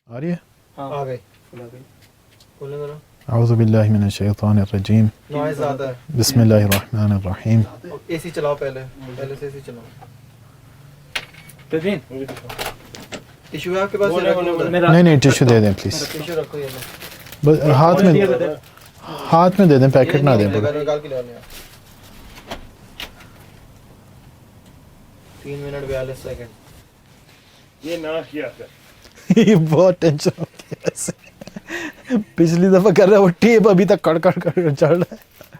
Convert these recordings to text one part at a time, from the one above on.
आ रही है? हाँ आ गई खोलने दो ना। औज़ु बिल्लाहि मिनश शैतानिर रजीम। नॉइज़ ज़्यादा है। बिस्मिल्लाहिर रहमानिर रहीम। एसी चलाओ पहले से एसी चलाओ। टिश्यू है आपके पास? नहीं टिश्यू दे दें प्लीज़। टिश्यू रखो ये लो। बस हाथ में दे दें, पैकेट ना दें। निकाल के ले आओ। 3 मिनट 42 सेकंड। ये ना किया कर। ये बहुत टेंशन होती है ऐसे। पिछली दफा कर रहा है वो टेप अभी तक कड़ चढ़ रहा है.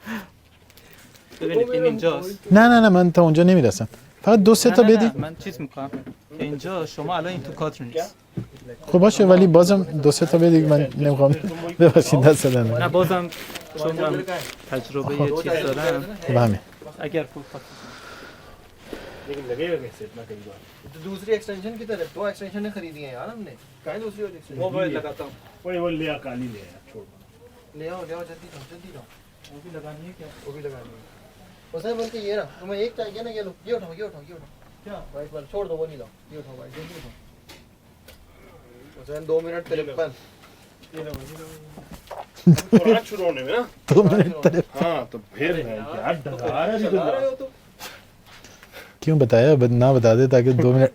نه من تا اونجا نمیرسم. فقط دو سه تا بدی. من چیز میکنم اینجا شما الان این تو کادر نیست. خب باشه ولی بازم دو سه تا بدی من نمیخوام ببخشید دست دادن. نه بازم چون من تجربه یه چیز دارم. خب همین. اگر خوب लेकिन लगेगा कैसे इतना कई बार तो दूसरी एक्सटेंशन की तरह 2 एक्सटेंशन ने खरीदी है यार हमने. कहाँ है दूसरी वाली एक्सटेंशन? वो मैं लगाता हूँ. वो ले आ काली ले आ छोड़ ले आओ जल्दी जाओ. वो भी लगानी है क्या? वो भी लगानी है. उसे बोल के ये रहा तुम्हें एक चाहिए ना. ये लो ये उठाओ क्या वाइट वाला छोड़ दो वो नहीं लो. ये उठाओ वाइट जल्दी उठाओ. उसे 2 मिनट 53 ये लो पुराना शुरू होने में ना 2 मिनट 53. हाँ तो फिर यार डरा रहे हो तो क्यों बताया ना बता दे ताकि 2 minute.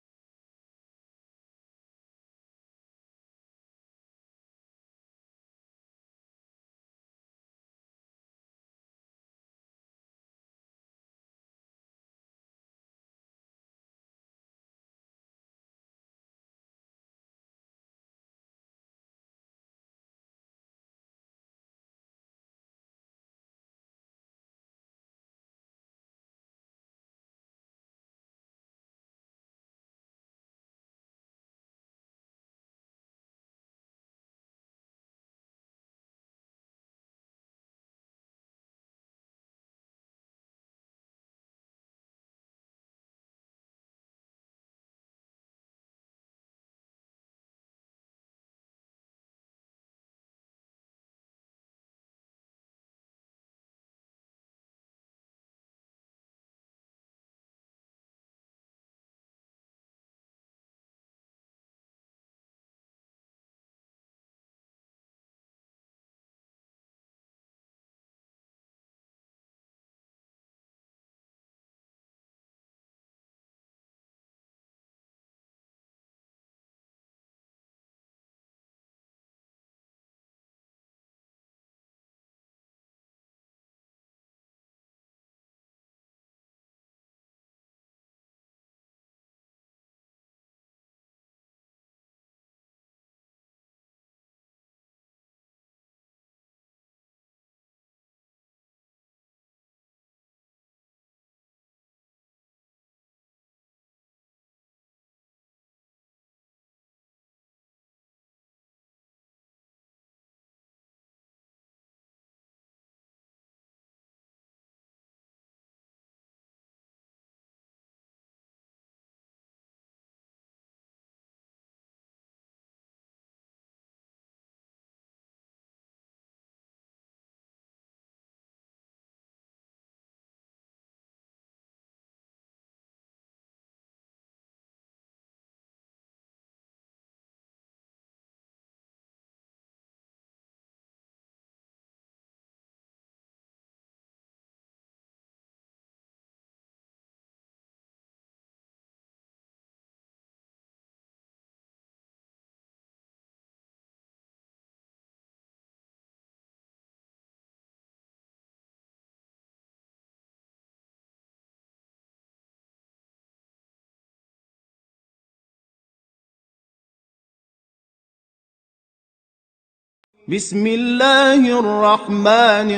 بسم الله الرحمن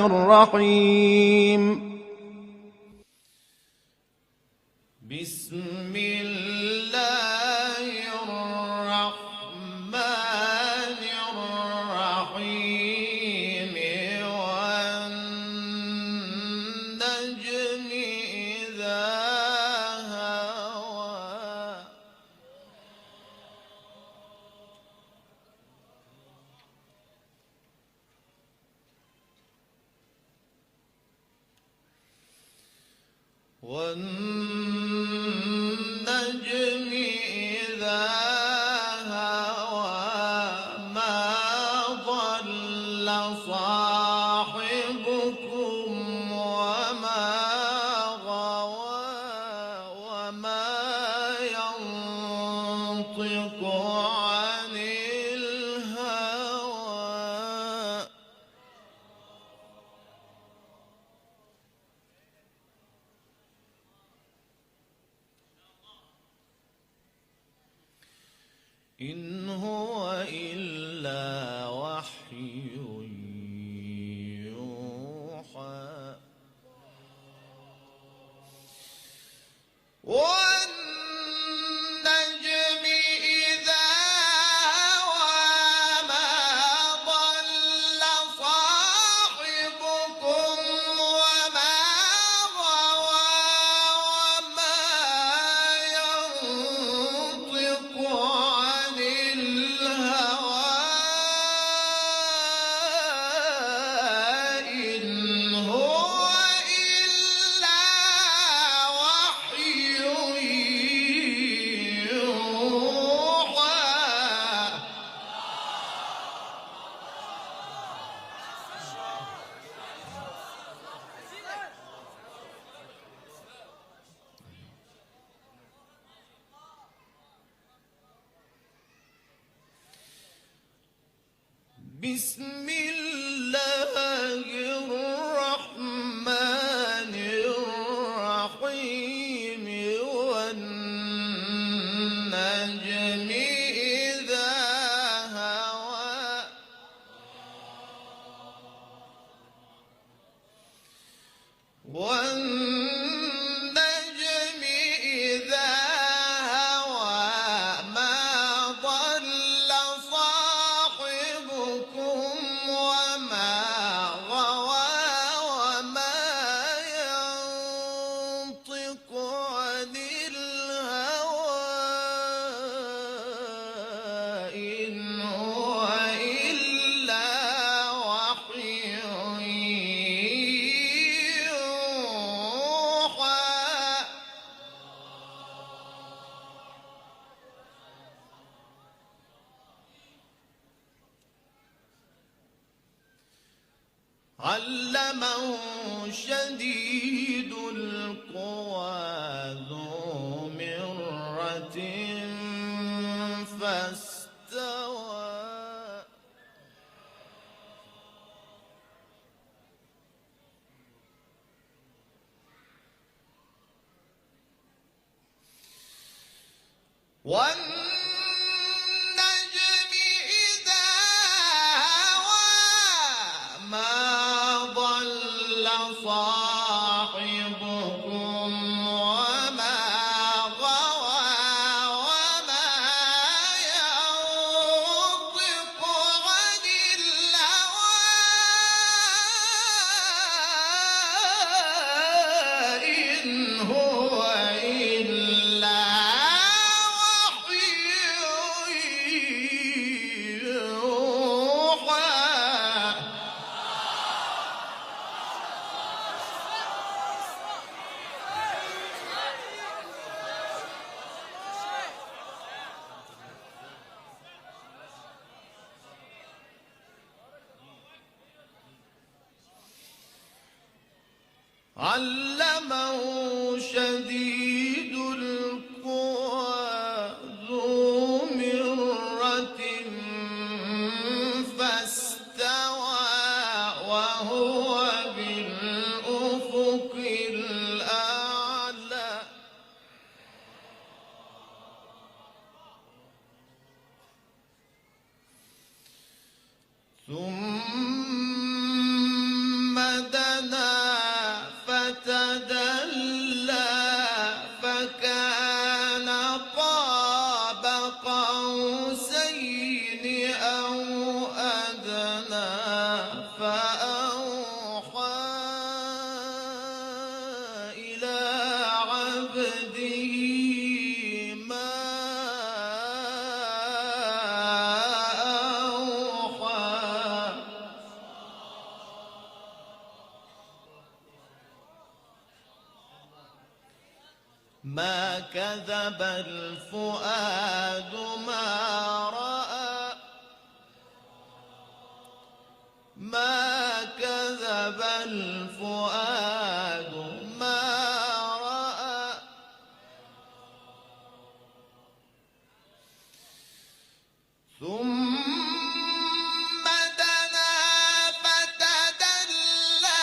الرحيم بسم الله الرحمن الرحيم والنجم إذا هوى والنجم إذا هوى صاحبكم وما غوى وما ينطق عن الهوى إن هو إلا وحي يوحى والنجم إذا هوى ما ضل صاحبكم وما غوى وما ينطق عن الهوى إن هو إلا وحي يوحى بسم الله الرحمن الرحيم والنجم إذا هوى والنجم إذا هوى ما ضل صاحبكم وما غوى وما ينطق عن الهوى إن هو إلا وحي يوحى علمه شديد القوى ذو مرة فاستوى والنجم إذا هوى ما ضل صاحبكم وما غوى وما ينطق عن الهوى إن هو إلا وحي يوحى علمه شديد القوى ذو مرة فاستوى وهو بالأفق الأعلى ثم دنا فتدلى فكان قاب قوسين أو أدنى فأوحى إلى عبده ما أوحى ما كذب الفؤاد ما رأى ما الفؤاد ما رأى ثم دنا فتدلى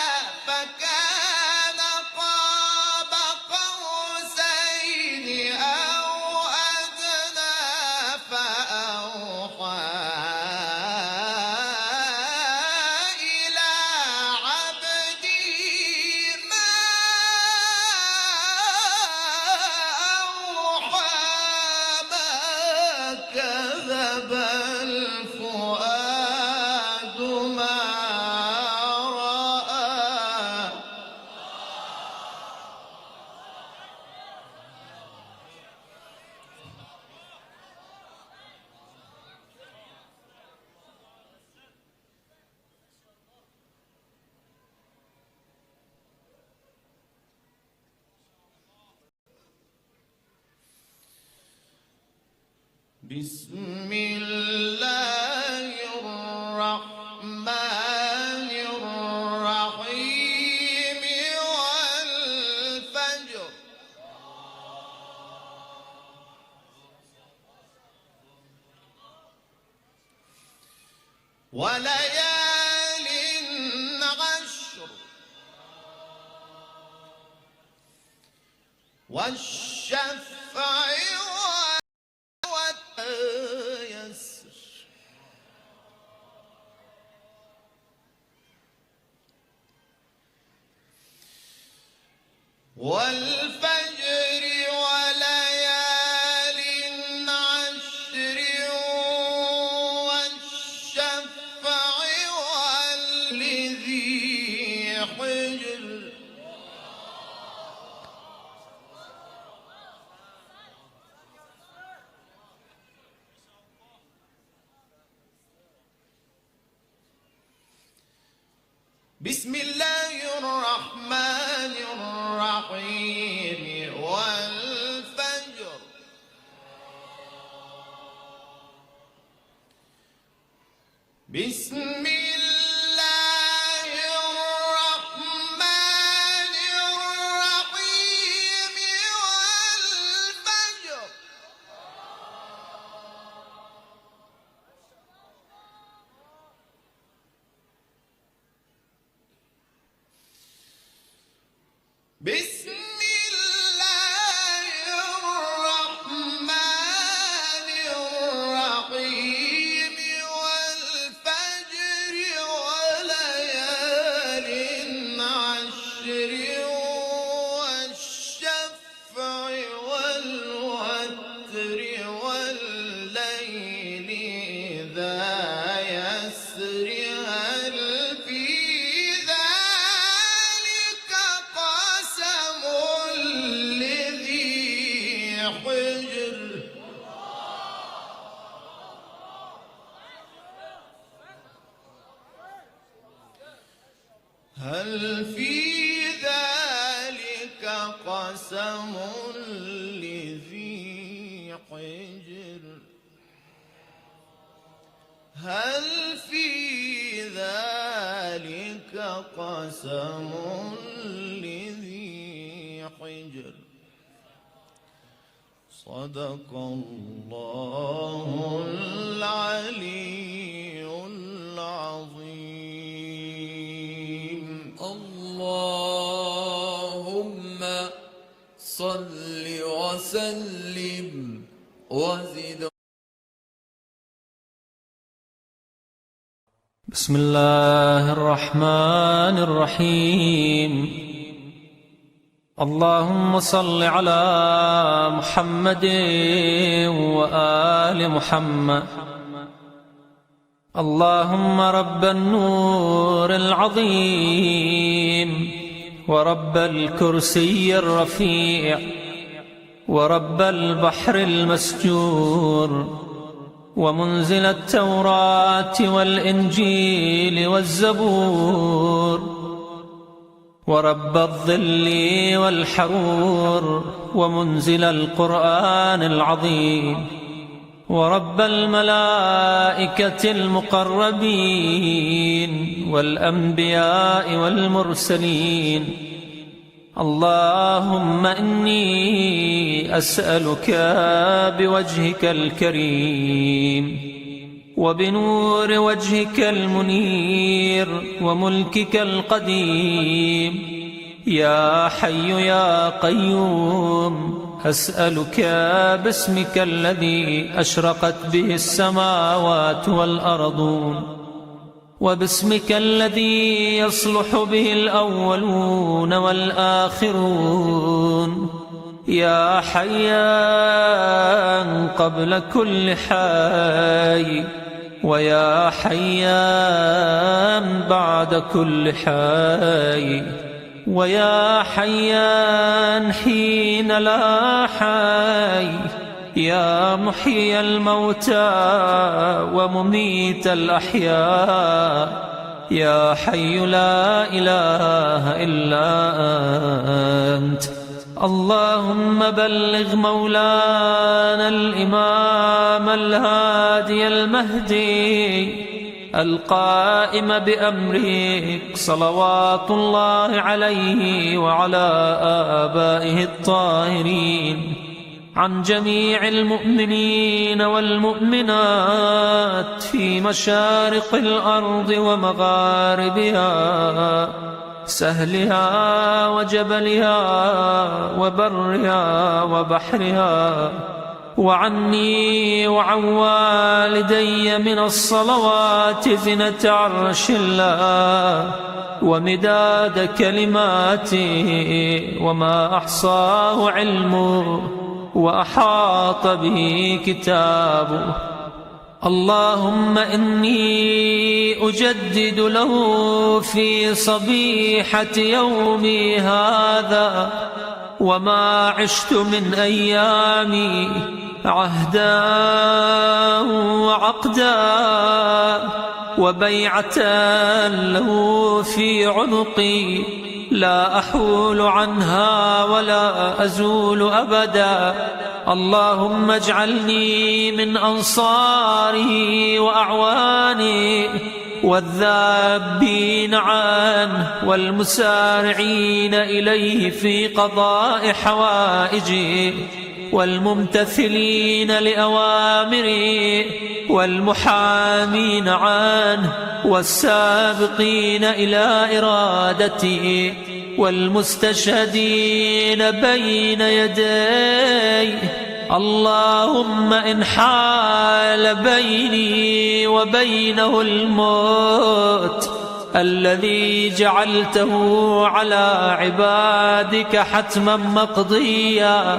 فكان قاب قوسين أو أدنى فأوحى إلى عبده ما أوحى ما كذب الفؤاد ما رأى بسم الله الرحمن الرحيم والفجر وليال عشر والشفع يسر والفجر وليال عشر والشفع والذي حجر بسم الله الرحمن الرحيم والفجر بسم الله الرحمن الرحيم والفجر بسم الله الرحمن الرحيم والفجر وليال عشر والشفع والوتر والليل إذا يسر هل في ذلك قسم لذي حجر هل في ذلك قسم لذي حجر هل في ذلك قسم لذي حجر صدق الله العلي العظيم اللهم صل وسلم وزد. بسم الله الرحمن الرحيم. اللهم صل على محمد وآل محمد. اللهم رب النور العظيم ورب الكرسي الرفيع ورب البحر المسجور ومنزل التوراة والإنجيل والزبور ورب الظل والحرور ومنزل القرآن العظيم ورب الملائكة المقربين والأنبياء والمرسلين. اللهم إني أسألك بوجهك الكريم وبنور وجهك المنير وملكك القديم يا حي يا قيوم، أسألك باسمك الذي أشرقت به السماوات والأرضون، وباسمك الذي يصلح به الأولون والآخرون، يا حيان قبل كل حي، ويا حيان بعد كل حي، ويا حيان حين لا حي، يا محيي الموتى ومميت الأحياء، يا حي لا إله إلا أنت. اللهم بلغ مولانا الإمام الهادي المهدي القائم بأمرك صلوات الله عليه وعلى آبائه الطاهرين عن جميع المؤمنين والمؤمنات في مشارق الأرض ومغاربها، سهلها وجبلها وبرها وبحرها، وعني وعن والدي من الصلوات زنة عرش الله ومداد كلماته وما أحصاه علمه وأحاط به كتابه. اللهم إني أجدد له في صبيحة يومي هذا وما عشت من أيامي عهدا وعقدا وبيعة له في عنقي لا أحول عنها ولا أزول أبدا. اللهم اجعلني من أنصاره وأعوانه والذابين عنه والمسارعين إليه في قضاء حوائجه والممتثلين لأوامره والمحامين عنه والسابقين إلى إرادته والمستشهدين بين يديه. اللهم إن حال بيني وبينه الموت الذي جعلته على عبادك حتما مقضيا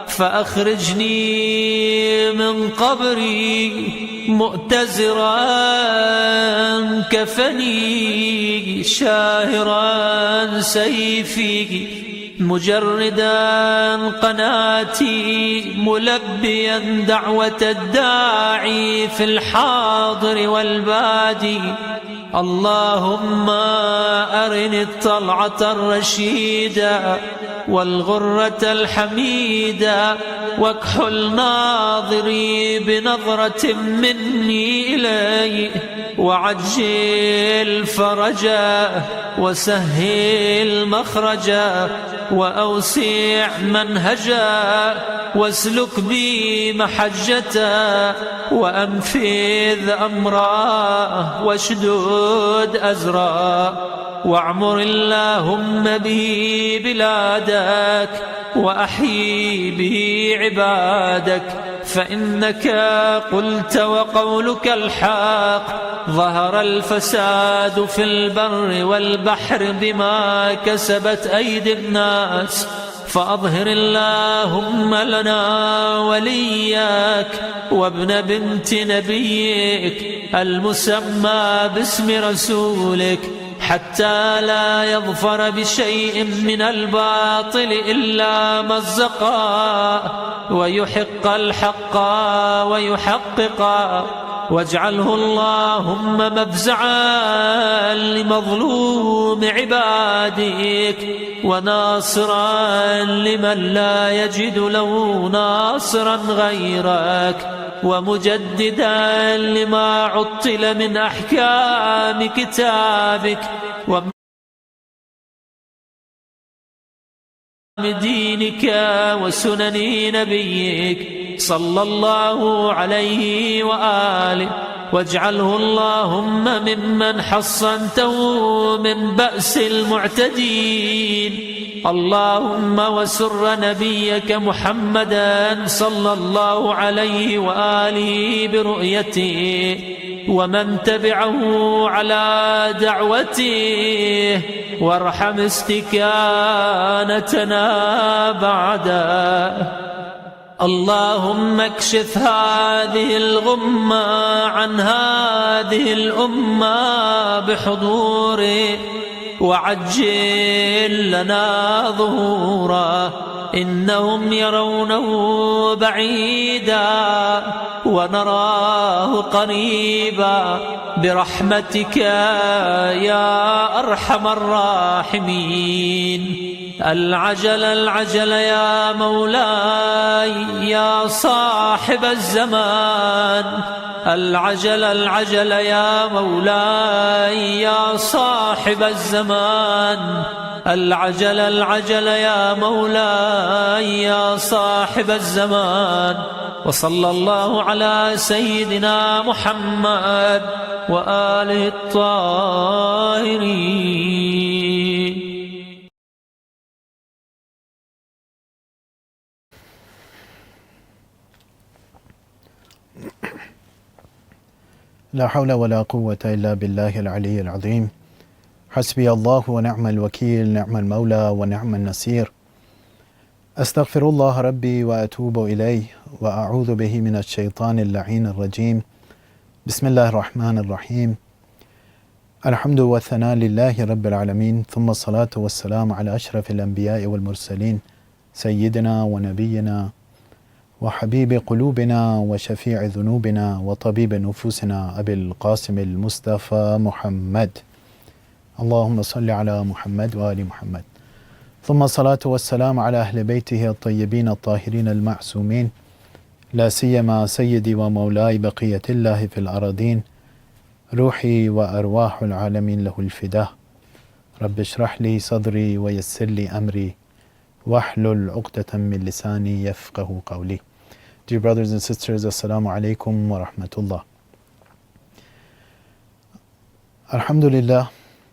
فأخرجني من قبري مؤتزرا كفني شاهرا سيفي مجردا قناتي ملبيا دعوة الداعي في الحاضر والبادي. اللهم أرني الطلعة الرشيدة والغرة الحميدة واكحل ناظري بنظرة مني إليه وعجل فرجا وسهل مخرجا وأوسع منهجا واسلك بي محجتا وأنفذ أمرا واشدد أزرا واعمر اللهم به بلادك وأحيي به عبادك فإنك قلت وقولك الحق ظهر الفساد في البر والبحر بما كسبت أيدي الناس فأظهر اللهم لنا ولياك وابن بنت نبيك المسمى باسم رسولك حتى لا يظفر بشيء من الباطل إلا مزقا ويحق الحق ويحققا واجعله اللهم مفزعا لمظلوم عبادك وناصرا لمن لا يجد له ناصرا غيرك ومجددا لما عطل من أحكام كتابك دينك وسنن نبيك صلى الله عليه وآله، واجعله اللهم ممن حصنته من بأس المعتدين. اللهم وسر نبيك محمدا صلى الله عليه وآله برؤيته ومن تبعه على دعوته، وارحم استكانتنا بعده. اللهم اكشف هذه الغمة عن هذه الأمة بحضوره، وعجل لنا ظهوره، إنهم يرونه بعيدا ونراه قريبا برحمتك يا أرحم الراحمين. العجل العجل يا مولاي يا صاحب الزمان، العجل العجل يا مولاي يا صاحب الزمان، العجل العجل يا مولاي يا صاحب الزمان. وصلى الله على سيدنا محمد وآله الطاهرين. لا حول ولا قوة إلا بالله العلي العظيم. حسبي الله ونعم الوكيل، نعم المولى ونعم النصير. أستغفر الله ربي وأتوب إليه وأعوذ به من الشيطان اللعين الرجيم. بسم الله الرحمن الرحيم. الحمد والثناء لله رب العالمين، ثم الصلاة والسلام على أشرف الأنبياء والمرسلين سيدنا ونبينا وحبيب قلوبنا وشفيع ذنوبنا وطبيب نفوسنا أبي القاسم المصطفى محمد. اللهم صل على محمد وآل محمد. ثم الصلاة والسلام على أهل بيته الطيبين الطاهرين المعصومين، لا سيما سيدي ومولاي بقية الله في الأراضين، روحي وأرواح العالمين له الفداء. رب اشرح لي صدري ويسر لي أمري واحلل عقدة من لساني يفقه قولي. Dear brothers and sisters, Assalamu alaikum wa rahmatullah. Alhamdulillah,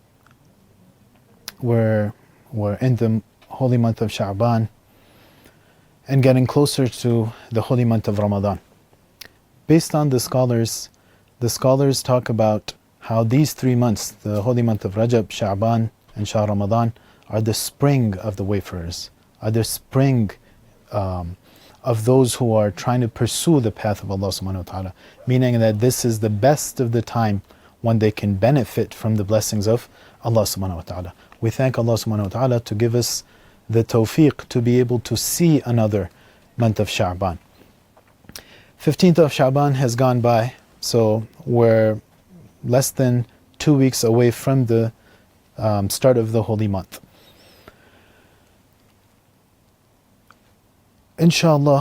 we're in the holy month of Sha'ban and getting closer to the holy month of Ramadan. Based on the scholars talk about how these 3 months, the holy month of Rajab, Sha'ban and Shah Ramadan, are the spring of the wayfarers, are the spring of those who are trying to pursue the path of Allah subhanahu wa ta'ala, meaning that this is the best of the time when they can benefit from the blessings of Allah subhanahu wa ta'ala. We thank Allah subhanahu wa ta'ala to give us the tawfiq to be able to see another month of Sha'ban. 15th of Sha'ban has gone by, so we're less than 2 weeks away from the start of the holy month. Inshallah,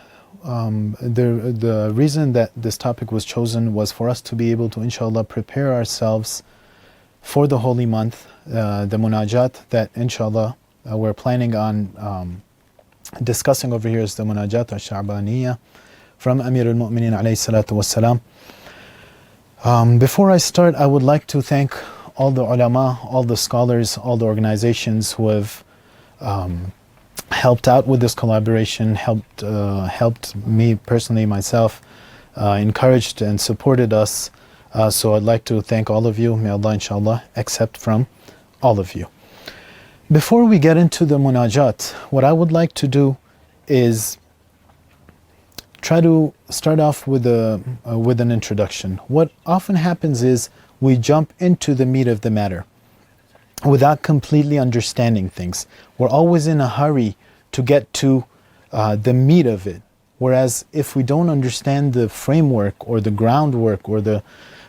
the reason that this topic was chosen was for us to be able to, inshallah, prepare ourselves for the holy month, the munajat that, inshallah, we're planning on discussing over here is the munajat al-Sha'baniyya from Amir al-Mu'mineen alayhi salatu wassalam. Before I start, I would like to thank all the ulama, all the scholars, all the organizations who have helped out with this collaboration, helped me personally, myself, encouraged and supported us. So I'd like to thank all of you. May Allah, inshallah, accept from all of you. Before we get into the munajat, what I would like to do is try to start off with an introduction. What often happens is we jump into the meat of the matter without completely understanding things. We're always in a hurry to get to the meat of it. Whereas if we don't understand the framework or the groundwork or the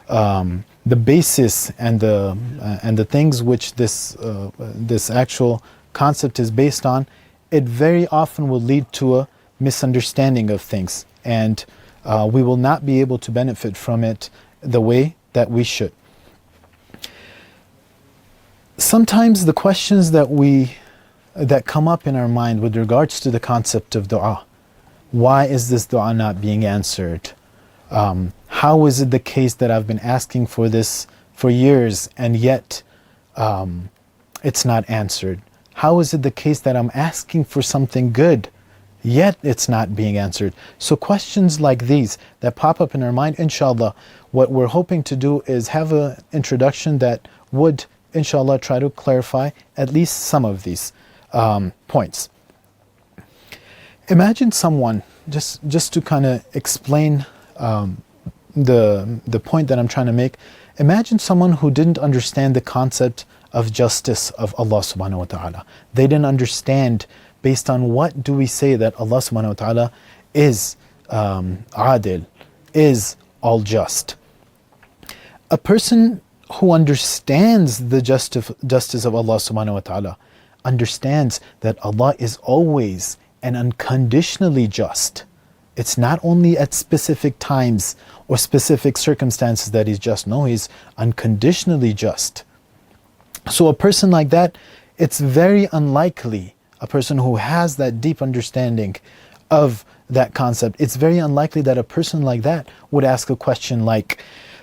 basis and the things which this actual concept is based on, it very often will lead to a misunderstanding of things. And we will not be able to benefit from it the way that we should. Sometimes the questions that come up in our mind with regards to the concept of dua, why is this dua not being answered? How is it the case that I've been asking for this for years and yet it's not answered? How is it the case that I'm asking for something good yet it's not being answered? So questions like these that pop up in our mind, inshallah, what we're hoping to do is have an introduction that would, inshallah, try to clarify at least some of these points. Imagine someone, just to kind of explain the point that I'm trying to make, imagine someone who didn't understand the concept of justice of Allah subhanahu wa ta'ala. They didn't understand based on what do we say that Allah subhanahu wa ta'ala is adil, is all just. A person who understands the justice of Allah subhanahu wa ta'ala understands that Allah is always and unconditionally just. It's not only at specific times or specific circumstances that He's just. No, He's unconditionally just. So a person like that, it's very unlikely, a person who has that deep understanding of that concept, it's very unlikely that a person like that would ask a question like,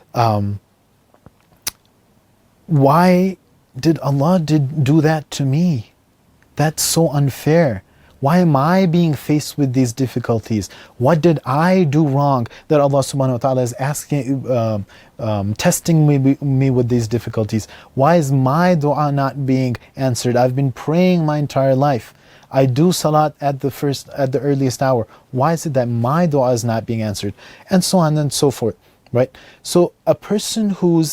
why did Allah do that to me? That's so unfair. Why am I being faced with these difficulties? What did I do wrong that Allah subhanahu wa ta'ala is asking, testing me with these difficulties? Why is my dua not being answered? I've been praying my entire life. I do salat at the earliest hour. Why is it that my dua is not being answered? And so on and so forth, right? So a person who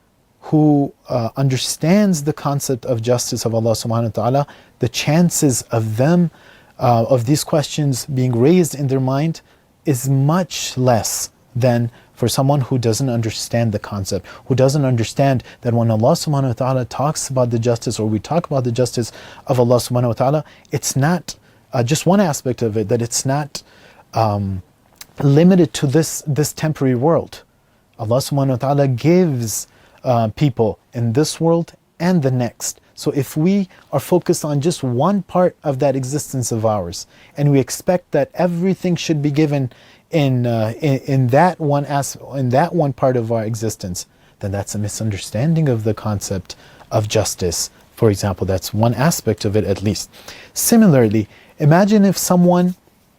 understands the concept of justice of Allah subhanahu wa ta'ala, the chances of them of these questions being raised in their mind is much less than for someone who doesn't understand the concept, who doesn't understand that when Allah subhanahu wa ta'ala talks about the justice, or we talk about the justice of Allah subhanahu wa ta'ala, it's not just one aspect of it, that it's not limited to this temporary world. Allah subhanahu wa ta'ala gives people in this world and the next. So if we are focused on just one part of that existence of ours, and we expect that everything should be given in that one part of our existence, then that's a misunderstanding of the concept of justice. For example, that's one aspect of it at least. Similarly, imagine if someone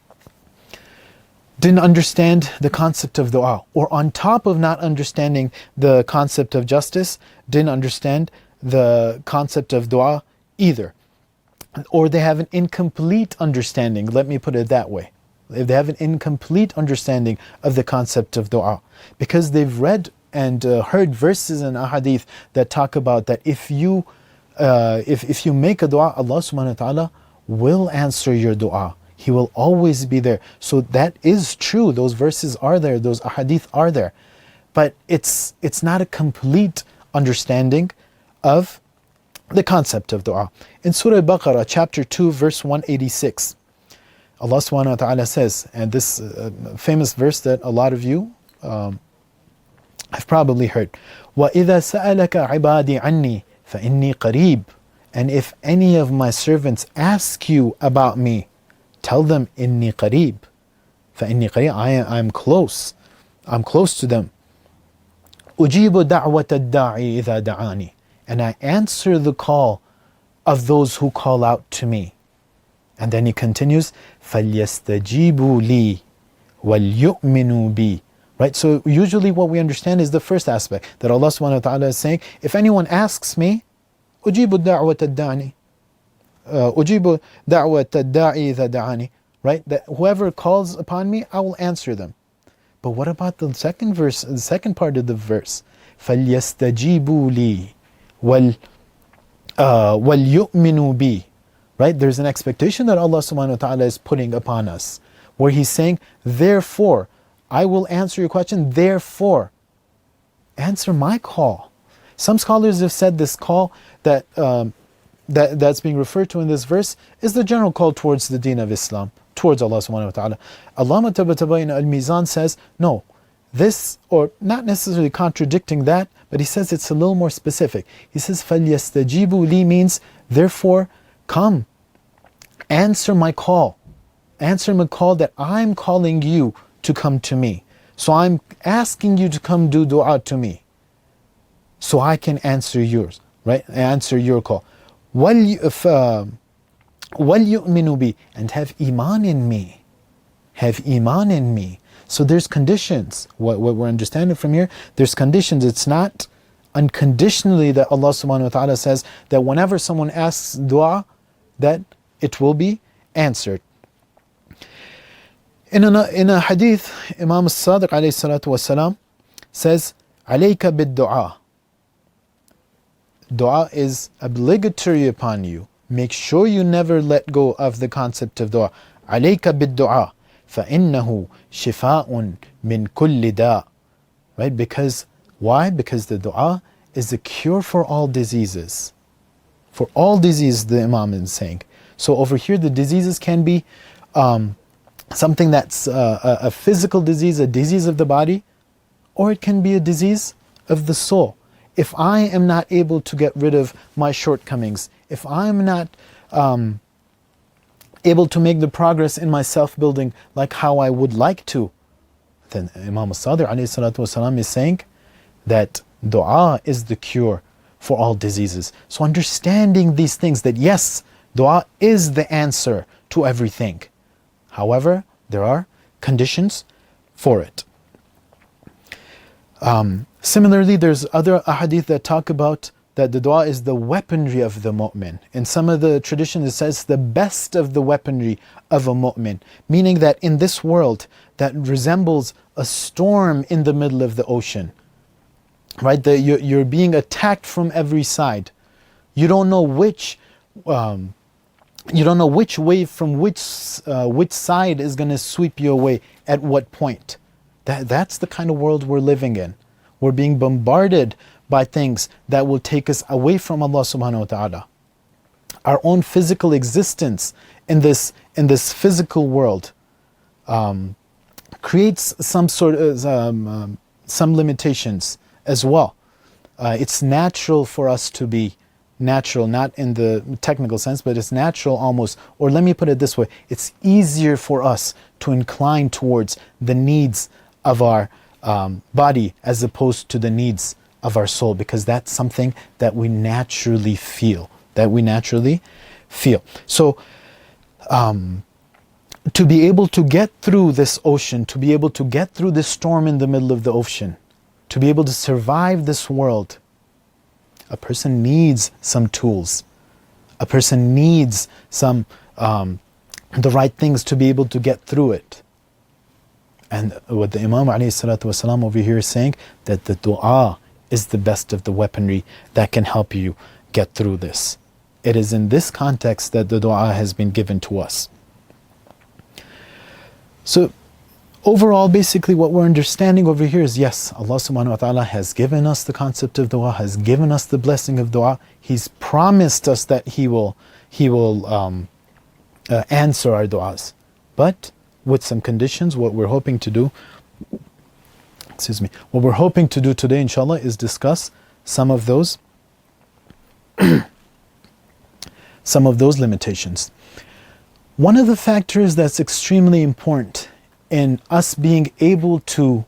didn't understand the concept of dua, or on top of not understanding the concept of justice, didn't understand the concept of dua either. Or they have an incomplete understanding, let me put it that way. If they have an incomplete understanding of the concept of dua, because they've read and heard verses in ahadith that talk about that if you make a dua, Allah subhanahu wa ta'ala will answer your dua. He will always be there. So that is true. Those verses are there. Those ahadith are there. But it's not a complete understanding of the concept of dua. In Surah Baqarah, chapter 2, verse 186, Allah subhanahu wa ta'ala says, and this famous verse that a lot of you have probably heard, وَإِذَا سَأَلَكَ عِبَادِي عَنِّي فَإِنِّي قَرِيبٌ. And if any of my servants ask you about me, tell them, إِنِّي قَرِيبٌ. فَإِنِّي قَرِيبٌ, I'm close. I'm close to them. أُجِيبُ دَعْوَةَ الدَّاعِي إِذَا دَعَانِي. And I answer the call of those who call out to me. And then he continues, فَلْيَسْتَجِيبُوا لِي وَلْيُؤْمِنُوا بِي. Right? So usually what we understand is the first aspect, that Allah subhanahu wa ta'ala is saying, if anyone asks me, أُجِيبُ دَعْوَةَ الدَّاعِي أُجِيبُ دَعْوَةَ الدَّاعِي إِذَا دَعَانِي. Right? That whoever calls upon me, I will answer them. But what about the second verse, the second part of the verse? فَلْيَسْتَجِيبُوا لِي وَلْيُؤْمِنُوا بِي. Right? There's an expectation that Allah subhanahu wa ta'ala is putting upon us, where He's saying, therefore, I will answer your question, therefore, answer my call. Some scholars have said this call that's being referred to in this verse is the general call towards the deen of Islam, towards Allah subhanahu wa ta'ala. Allama Tabatabayin al-Mizan says, no, this, or not necessarily contradicting that, but he says it's a little more specific. He says, فَلْيَسْتَجِيبُوا لِي means, therefore, come, answer my call. Answer my call that I'm calling you to come to me. So I'm asking you to come do dua to me, so I can answer yours, right? Answer your call. وَلْيُؤْمِنُوا بِي, and have iman in me. Have iman in me. So there's conditions. What we're understanding from here, there's conditions. It's not unconditionally that Allah subhanahu wa ta'ala says that whenever someone asks dua, that it will be answered. In a hadith, Imam al-Sadiq alayhi salatu wasalam says, alayka bid-du'a. Dua is obligatory upon you. Make sure you never let go of the concept of dua. Alayka bid-du'a. فَإِنَّهُ شِفَاءٌ مِّن كُلِّ دَاءٍ. Right? Because, why? Because the dua is a cure for all diseases. For all diseases, the Imam is saying. So over here, the diseases can be something that's a physical disease, a disease of the body, or it can be a disease of the soul. If I am not able to get rid of my shortcomings, if I am not able to make the progress in my self-building like how I would like to, then Imam al-Sadiq alayhi salatu wasalam is saying that dua is the cure for all diseases. So understanding these things, that yes, dua is the answer to everything. However, there are conditions for it. Similarly, there's other ahadith that talk about that the dua is the weaponry of the mu'min. In some of the traditions it says the best of the weaponry of a mu'min, meaning that in this world that resembles a storm in the middle of the ocean, right? That you're being attacked from every side. You don't know which wave from which side is going to sweep you away at what point. That's the kind of world we're living in. We're being bombarded by things that will take us away from Allah subhanahu wa ta'ala. Our own physical existence in this physical world creates some sort of some limitations as well. It's natural for us to be natural, not in the technical sense, but it's natural almost, or let me put it this way, it's easier for us to incline towards the needs of our body as opposed to the needs of our soul, because that's something that we naturally feel. So to be able to get through this ocean, to be able to get through this storm in the middle of the ocean, to be able to survive this world, a person needs some tools. A person needs some the right things to be able to get through it. And what the Imam alayhi salatu wasalam over here is saying, that the dua is the best of the weaponry that can help you get through this. It is in this context that the dua has been given to us. So overall, basically what we're understanding over here is, yes, Allah subhanahu wa ta'ala has given us the concept of dua, has given us the blessing of dua. He's promised us that He will answer our duas. But with some conditions, what we're hoping to do, what we're hoping to do today, inshallah, is discuss some of those limitations. One of the factors that's extremely important in us being able to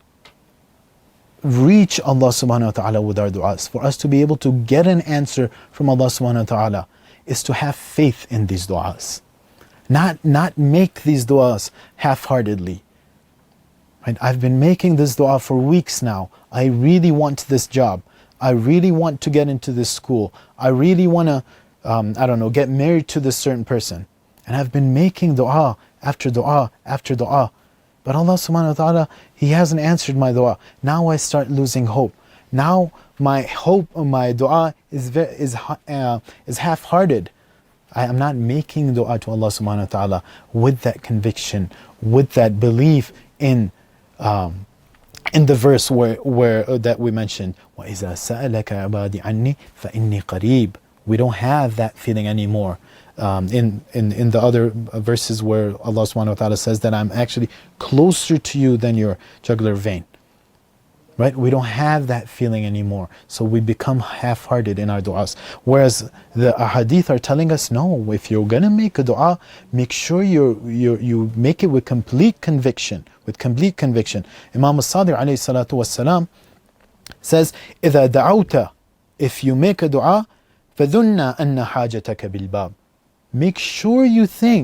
reach Allah subhanahu wa ta'ala with our du'as, for us to be able to get an answer from Allah subhanahu wa ta'ala, is to have faith in these du'as. Not make these du'as half-heartedly. Right? I've been making this du'a for weeks now. I really want this job. I really want to get into this school. I really want to, get married to this certain person. And I've been making du'a after du'a after du'a. But Allah subhanahu wa ta'ala, He hasn't answered my du'a. Now I start losing hope. Now my hope, my du'a is half-hearted. I am not making du'a to Allah subhanahu wa ta'ala with that conviction, with that belief in the verse where that we mentioned, وَإِذَا سَأَلَكَ عِبَادِي عَنِّي فَإِنِّي قَرِيبٌ We don't have that feeling anymore. In the other verses where Allah subhanahu wa ta'ala says that I'm actually closer to you than your jugular vein. Right? We don't have that feeling anymore. So we become half-hearted in our du'as. Whereas the ahadith are telling us, no, if you're going to make a du'a, make sure you make it with complete conviction. Imam al-Sadiq alayhi salatu wassalam says, إِذَا دَعَوْتَ, if you make a du'a, فَذُنَّ أَنَّ حَاجَتَكَ بِالْبَابِ. Make sure you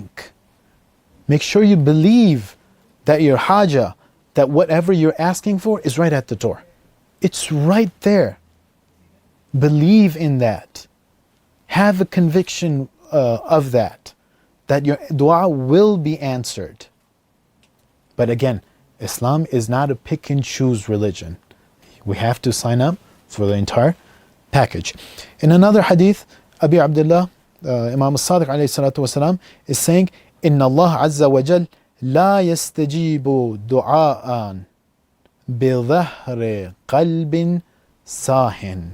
believe that your haja, that whatever you're asking for is right at the door. It's right there. Believe in that. Have a conviction of that your dua will be answered. But again, Islam is not a pick and choose religion. We have to sign up for the entire package. In another hadith, Abi Abdullah, Imam al-Sadiq alayhi salatu wasalam, is saying, إِنَّ اللَّهَ عَزَّ وَجَلَّ لا يستجيب دعاء بظهر قلب صاح.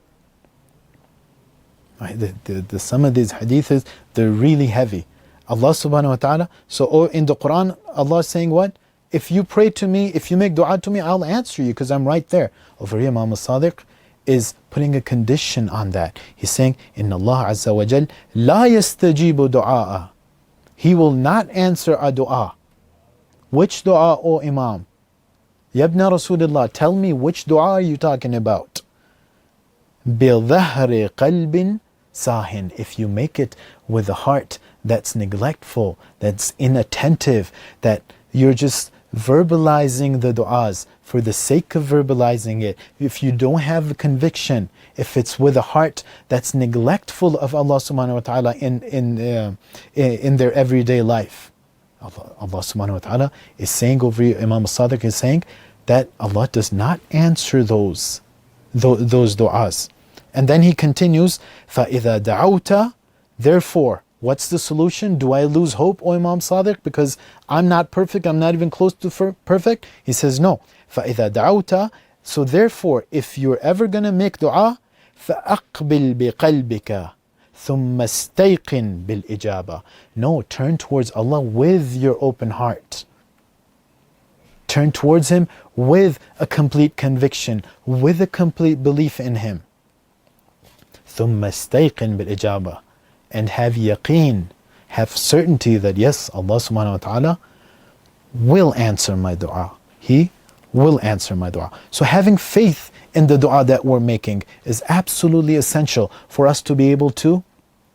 Some of these hadiths, they're really heavy. Allah subhanahu wa ta'ala, so in the Quran, Allah is saying what? If you pray to me, if you make dua to me, I'll answer you because I'm right there. Over here, Imam al-Sadiq is putting a condition on that. He's saying, إِنَّ اللَّهَ عَزَّ وَجَلَّ لَا يَسْتَجِيبُ دُعَاءً. He will not answer a dua. Which dua, O Imam? Yabna Rasulullah, tell me which dua are you talking about? بِظَهْرِ قَلْبٍ صَاهٍ. If you make it with a heart that's neglectful, that's inattentive, that you're just verbalizing the du'as for the sake of verbalizing it. If you don't have a conviction, if it's with a heart that's neglectful of Allah subhanahu wa ta'ala in their everyday life. Allah subhanahu wa ta'ala is saying over here, Imam al-Sadiq is saying that Allah does not answer those du'as. And then he continues, فَإِذَا دَعَوْتَ. Therefore, what's the solution? Do I lose hope, O Imam Sadiq, because I'm not perfect, I'm not even close to perfect? He says no. فَإِذَا دَعَوْتَ. So therefore, if you're ever going to make dua, فَأَقْبِلْ بِقَلْبِكَ ثُمَّ اسْتَيْقِنْ بِالْإِجَابَةِ. No, turn towards Allah with your open heart. Turn towards Him with a complete conviction, with a complete belief in Him. ثُمَّ اسْتَيْقِنْ بِالْإِجَابَةِ. And have yaqeen, have certainty that yes, Allah subhanahu wa ta'ala will answer my dua. He will answer my dua. So having faith in the dua that we're making is absolutely essential for us to be able to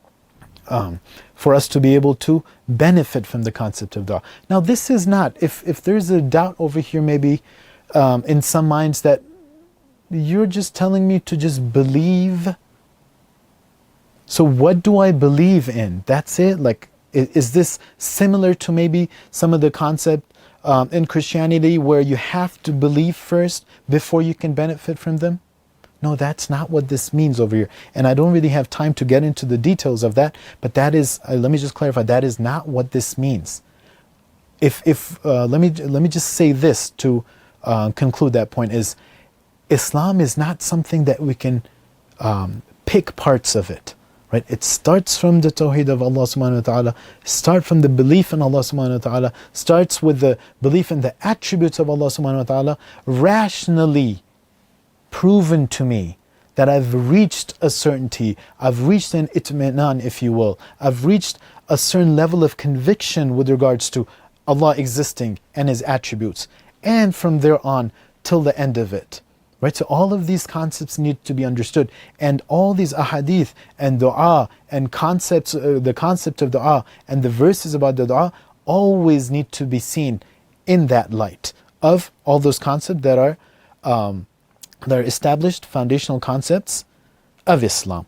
benefit from the concept of dua. Now this is not, if there's a doubt over here maybe in some minds that you're just telling me to just believe. So what do I believe in? That's it? Like, is this similar to maybe some of the concept in Christianity where you have to believe first before you can benefit from them? No, that's not what this means over here. And I don't really have time to get into the details of that, but that is, let me just clarify, that is not what this means. Let me just say this to conclude that point, is Islam is not something that we can pick parts of it. Right? It starts from the tawheed of Allah subhanahu wa ta'ala, start from the belief in Allah subhanahu wa ta'ala, starts with the belief in the attributes of Allah subhanahu wa ta'ala, rationally proven to me that I've reached a certainty, I've reached an itminan, if you will, I've reached a certain level of conviction with regards to Allah existing and His attributes, and from there on till the end of it. Right, so all of these concepts need to be understood, and all these ahadith and dua and concepts, the concept of dua and the verses about the dua always need to be seen in that light of all those concepts that are established foundational concepts of Islam.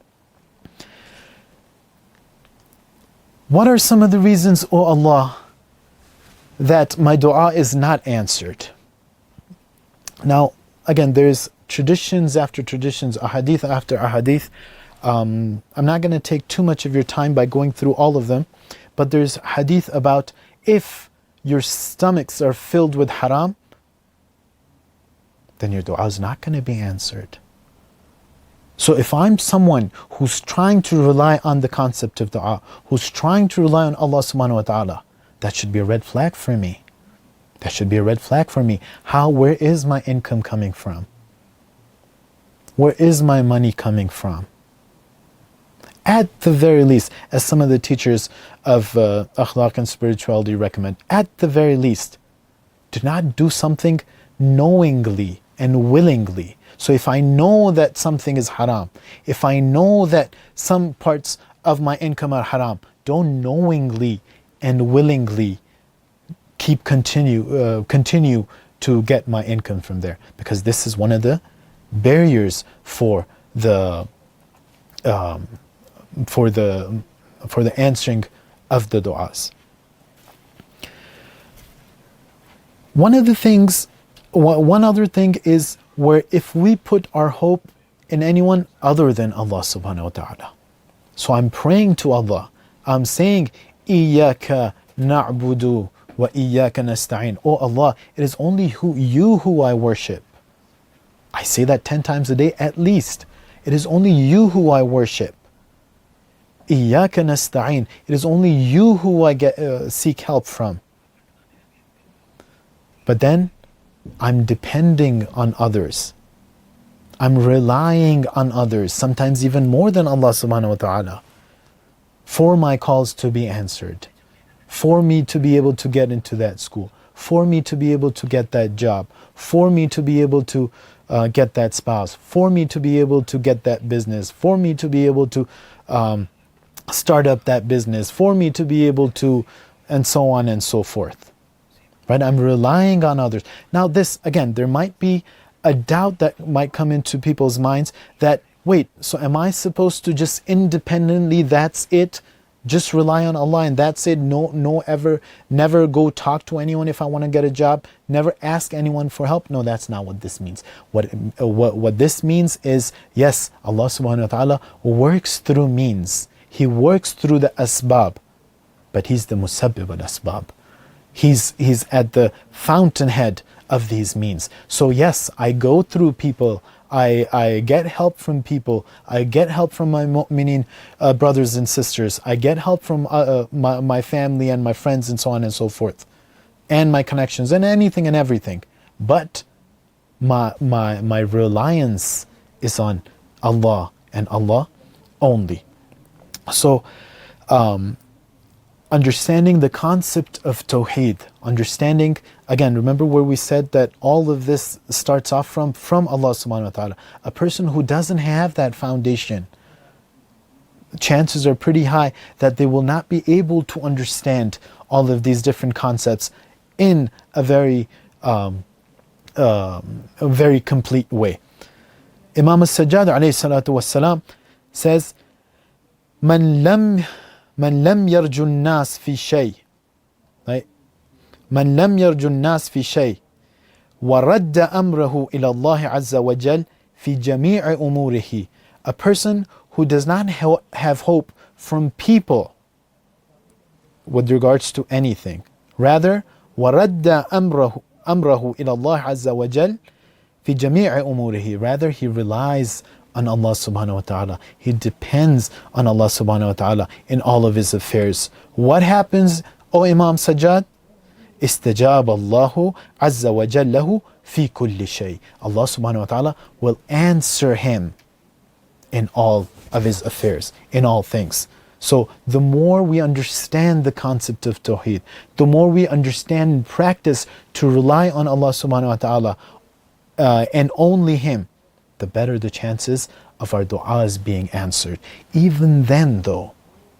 What are some of the reasons, O Allah, that my dua is not answered? Now, again, there's traditions after traditions, ahadith after ahadith. I'm not going to take too much of your time by going through all of them, but there's hadith about if your stomachs are filled with haram, then your dua is not going to be answered. So if I'm someone who's trying to rely on the concept of dua, who's trying to rely on Allah subhanahu wa ta'ala, that should be a red flag for me. That should be a red flag for me. Where is my income coming from? Where is my money coming from? At the very least, as some of the teachers of akhlaq and spirituality recommend, at the very least, do not do something knowingly and willingly. So if I know that something is haram, if I know that some parts of my income are haram, don't knowingly and willingly continue to get my income from there, because this is one of the barriers for the answering of the du'as. One other thing is where if we put our hope in anyone other than Allah subhanahu wa ta'ala. So I'm praying to Allah. I'm saying, Iyaka na'budu wa iyaka nasta'in. Oh Allah, it is only you who I worship. I say that 10 times a day at least. It is only you who I worship. Iyaka nasta'in. It is only you who I seek help from. But then I'm depending on others. I'm relying on others, sometimes even more than Allah subhanahu wa ta'ala, for my calls to be answered, for me to be able to get into that school, for me to be able to get that job, for me to be able to get that spouse, for me to be able to get that business, for me to be able to start up that business, for me to be able to, and so on and so forth. Right? I'm relying on others. Now this, again, there might be a doubt that might come into people's minds that, wait, so am I supposed to just independently, that's it, just rely on Allah and that's it, never go talk to anyone if I want to get a job, never ask anyone for help? No, that's not what this means. What this means is, yes, Allah subhanahu wa ta'ala works through means. He works through the asbab, but He's the musabbib al-asbab. He's at the fountainhead of these means. So yes, I go through people, I get help from people, I get help from my mu'mineen brothers and sisters, I get help from my family and my friends and so on and so forth, and my connections and anything and everything. But my reliance is on Allah and Allah only. So understanding the concept of Tawheed, understanding, again, remember where we said that all of this starts off from Allah subhanahu wa ta'ala. A person who doesn't have that foundation, chances are pretty high that they will not be able to understand all of these different concepts in a very complete way. Imam al-Sajjad alayhi salatu wassalam says, Man lam yarju an-nas fi shay, right? Man lam yarju an-nas fi shay wa radda amrahu ila Allah azza wa jal fi jami' umurihi. A person who does not have hope from people with regards to anything, rather wa radda amrahu ila Allah azza wa jal fi jami' umurihi, rather he relies on Allah subhanahu wa ta'ala. He depends on Allah subhanahu wa ta'ala in all of his affairs. What happens, O Imam Sajjad? Istajab Allahu azza wa jallahu fi kulli shay. Allah subhanahu wa ta'ala will answer him in all of his affairs, in all things. So the more we understand the concept of Tawheed, the more we understand and practice to rely on Allah subhanahu wa ta'ala and only Him, the better the chances of our du'as being answered. Even then though,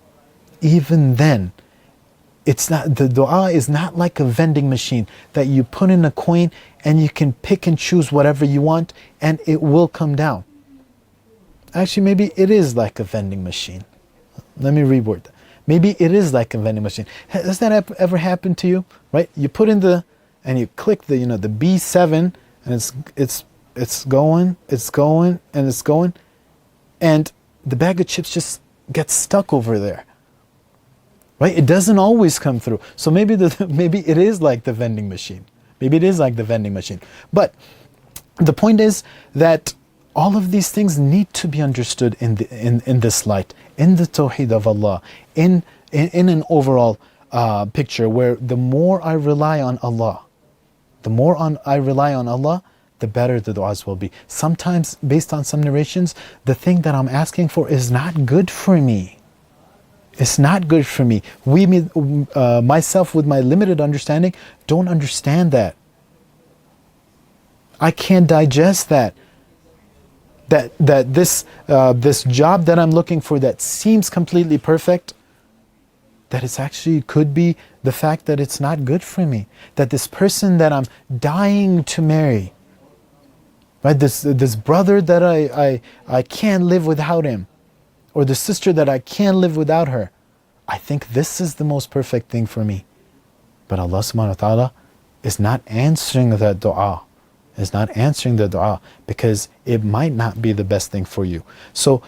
it's not, the du'a is not like a vending machine that you put in a coin and you can pick and choose whatever you want and it will come down. Actually, maybe it is like a vending machine. Let me reword that. Maybe it is like a vending machine. Has that ever happened to you? Right? You put in and you click the B7 and it's going, and the bag of chips just gets stuck over there. Right? It doesn't always come through. So maybe it is like the vending machine. Maybe it is like the vending machine. But the point is that All of these things need to be understood in this light, in the Tawheed of Allah, in an overall picture where the more I rely on Allah, the better the du'as will be. Sometimes, based on some narrations, the thing that I'm asking for is not good for me. It's not good for me. Myself with my limited understanding, don't understand that. I can't digest that. That this job that I'm looking for that seems completely perfect, that it's actually could be the fact that it's not good for me. That this person that I'm dying to marry, right? This brother that I can't live without him, or the sister that I can't live without her, I think this is the most perfect thing for me. But Allah subhanahu wa ta'ala is not answering that dua. Is not answering the dua because it might not be the best thing for you. So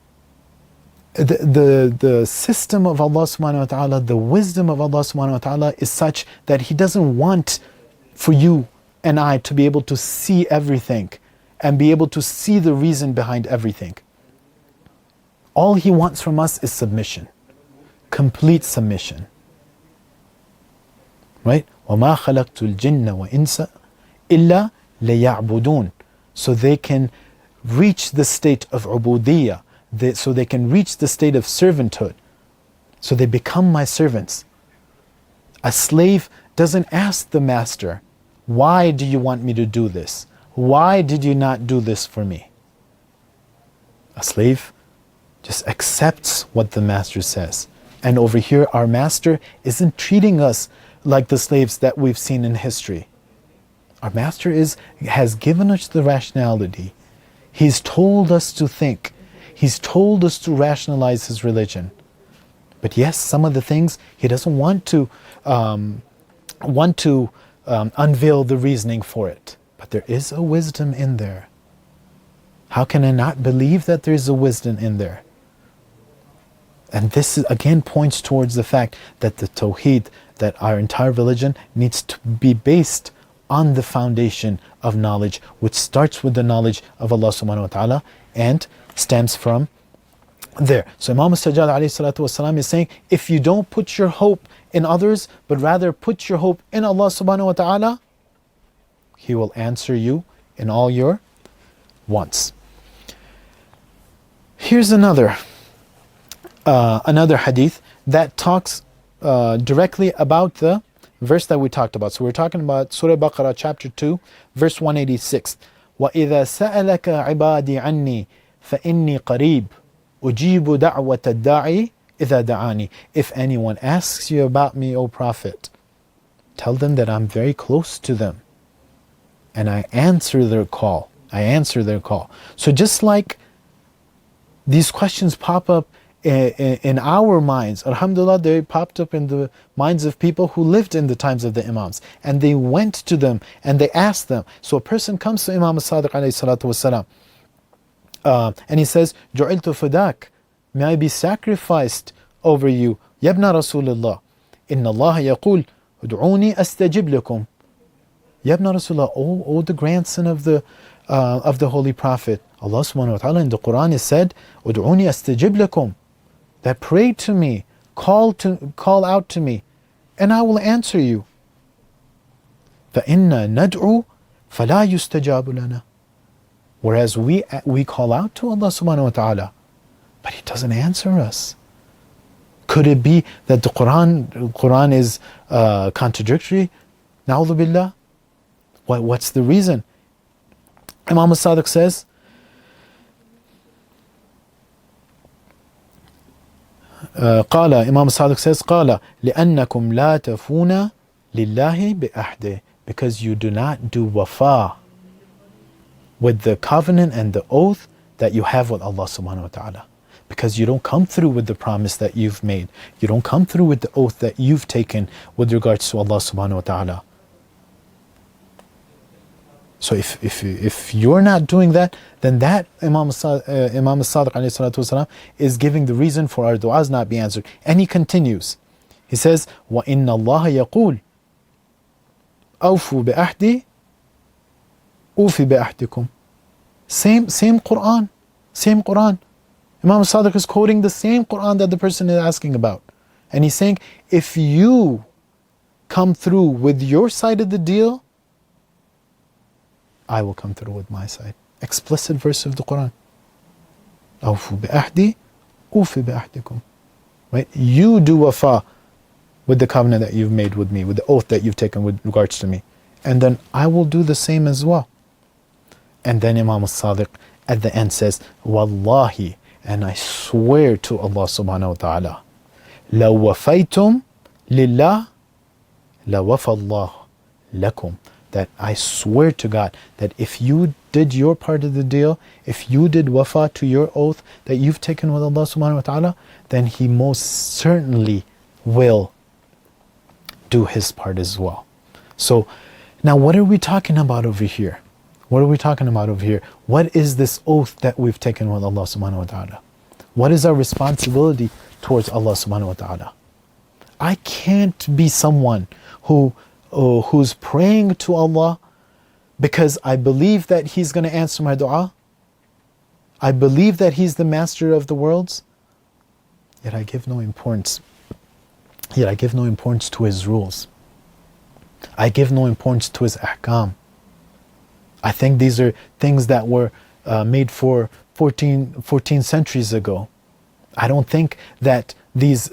the system of Allah subhanahu wa ta'ala, the wisdom of Allah subhanahu wa ta'ala is such that He doesn't want for you and I to be able to see everything and be able to see the reason behind everything. All He wants from us is submission. Complete submission. Right? وَمَا خَلَقْتُ الْجِنَّ وَإِنسَ إِلَّا لِيَعْبُدُونَ. So they can reach the state of ubudiyyah, so they can reach the state of servanthood. So they become my servants. A slave doesn't ask the master, why do you want me to do this? Why did you not do this for me? A slave just accepts what the master says. And over here, our master isn't treating us like the slaves that we've seen in history. Our master has given us the rationality. He's told us to think. He's told us to rationalize his religion. But yes, some of the things he doesn't want to unveil the reasoning for it. But there is a wisdom in there. How can I not believe that there is a wisdom in there? And this again points towards the fact that the Tawheed, that our entire religion needs to be based on the foundation of knowledge, which starts with the knowledge of Allah subhanahu wa ta'ala and stems from there. So Imam Sajjad alayhi salatu wasalam is saying, if you don't put your hope in others, but rather put your hope in Allah subhanahu wa ta'ala, He will answer you in all your wants. Here's another hadith that talks directly about the verse that we talked about. So we're talking about Surah Baqarah chapter 2, verse 186. وَإِذَا سَأَلَكَ عِبَادِي عَنِّي فَإِنِّي قَرِيبٌ أُجِيبُ دَعْوَةَ الدَّاعِ إِذَا دَعَانِي. If anyone asks you about me, O Prophet, tell them that I'm very close to them and I answer their call. So just like these questions pop up in our minds, alhamdulillah, they popped up in the minds of people who lived in the times of the Imams, and they went to them and they asked them. So a person comes to Imam as-Sadiq alayhi salatu wasalam, and he says, جُعِلْتُ فُدَاكَ, may I be sacrificed over you, يَبْنَ رَسُولِ اللَّهِ إِنَّ اللَّهَ يَقُولُ ادْعُونِي أَسْتَجِبْ لَكُمْ. Yabna Rasulullah, O the grandson of the Holy Prophet, Allah subhanahu wa ta'ala in the Quran is said, ادْعُونِي أَسْتَجِبْ لَكُمْ, that pray to me, call out to me, and I will answer you. فَإِنَّا نَدْعُو فَلَا يُسْتَجَابُ لَنَا. Whereas we call out to Allah subhanahu wa ta'ala, but He doesn't answer us. Could it be that the Quran is contradictory? Na'udhu billah. What's the reason? Imam as-Sadiq says, Imam as-Sadiq says, قال لأنكم لا تفون لله بأحده, because you do not do wafa with the covenant and the oath that you have with Allah subhanahu wa ta'ala. Because you don't come through with the promise that you've made. You don't come through with the oath that you've taken with regards to Allah subhanahu wa ta'ala. So if you're not doing that, then that Imam as-Sadiq alayhi salatu wasalam is giving the reason for our du'as not be answered. And he continues. He says, وَإِنَّ اللَّهَ يَقُولُ أَوْفُوا بِأَحْدِي أُوفِ بِأَحْدِكُمْ. Same Quran. Same Quran. Imam Sadiq is quoting the same Quran that the person is asking about. And he's saying, if you come through with your side of the deal, I will come through with my side. Explicit verse of the Quran. أوفوا بأحدي أوفي بأحدكم. Right? You do wafa with the covenant that you've made with me, with the oath that you've taken with regards to me. And then I will do the same as well. And then Imam al-Sadiq at the end says, Wallahi, and I swear to Allah subhanahu wa ta'ala, لو وفيتم لله لوفى الله لكم. That I swear to God that if you did your part of the deal, if you did wafa to your oath that you've taken with Allah subhanahu wa ta'ala, then He most certainly will do His part as well. So now what are we talking about over here? What are we talking about over here? What is this oath that we've taken with Allah subhanahu wa ta'ala? What is our responsibility towards Allah subhanahu wa ta'ala? I can't be someone who's praying to Allah because I believe that He's going to answer my dua. I believe that He's the master of the worlds. Yet I give no importance. Yet I give no importance to His rules. I give no importance to His ahkam. I think these are things that were made for 14 centuries ago. I don't think that these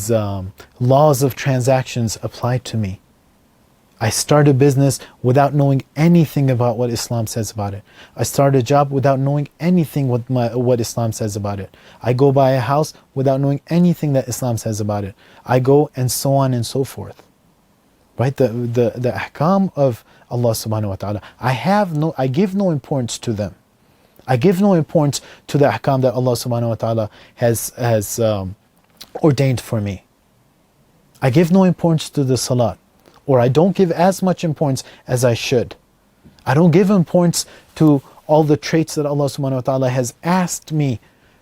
laws of transactions apply to me. I start a business without knowing anything about what Islam says about it. I start a job without knowing anything what Islam says about it. I go buy a house without knowing anything that Islam says about it. I go and so on and so forth. Right? The ahkam of Allah subhanahu wa ta'ala, I give no importance to them. I give no importance to the ahkam that Allah subhanahu wa ta'ala has ordained for me. I give no importance to the salat, or I don't give as much importance as I should. I don't give importance to all the traits that Allah subhanahu wa ta'ala has asked me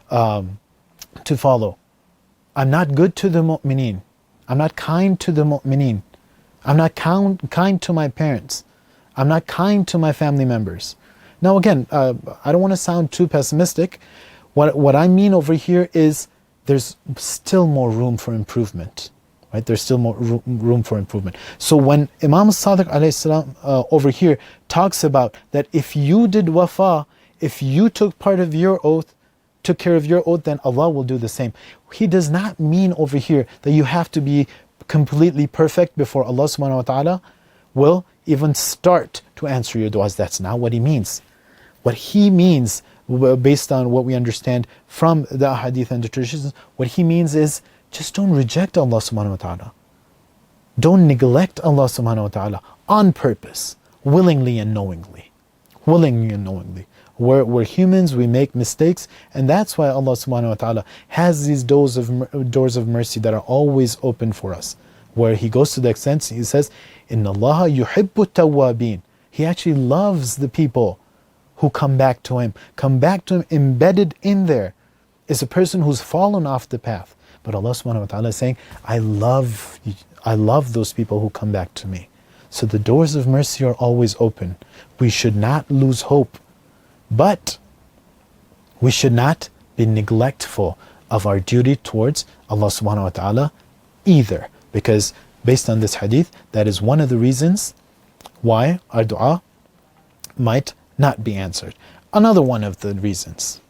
to follow. I'm not good to the mu'mineen. I'm not kind to the mu'mineen. I'm not kind to my parents. I'm not kind to my family members. Now again, I don't want to sound too pessimistic. What I mean over here is there's still more room for improvement. Right? There's still more room for improvement. So when Imam Sadiq alayhi salam over here talks about that if you did wafa, if you took part of your oath, took care of your oath, then Allah will do the same. He does not mean over here that you have to be completely perfect before Allah subhanahu wa ta'ala will even start to answer your du'as. That's not what He means. What He means, based on what we understand from the hadith and the traditions, what He means is just don't reject Allah subhanahu wa ta'ala. Don't neglect Allah subhanahu wa ta'ala on purpose, willingly and knowingly. Willingly and knowingly. We're humans, we make mistakes, and that's why Allah subhanahu wa ta'ala has these doors of mercy that are always open for us. Where He goes to the extent, He says, Inna Allah yuhibbu tawwabin. He actually loves the people who come back to Him. Come back to Him, embedded in there is a person who's fallen off the path. But Allah subhanahu wa ta'ala is saying, I love those people who come back to me. So the doors of mercy are always open. We should not lose hope. But we should not be neglectful of our duty towards Allah subhanahu wa ta'ala either. Because based on this hadith, that is one of the reasons why our dua might not be answered. Another one of the reasons.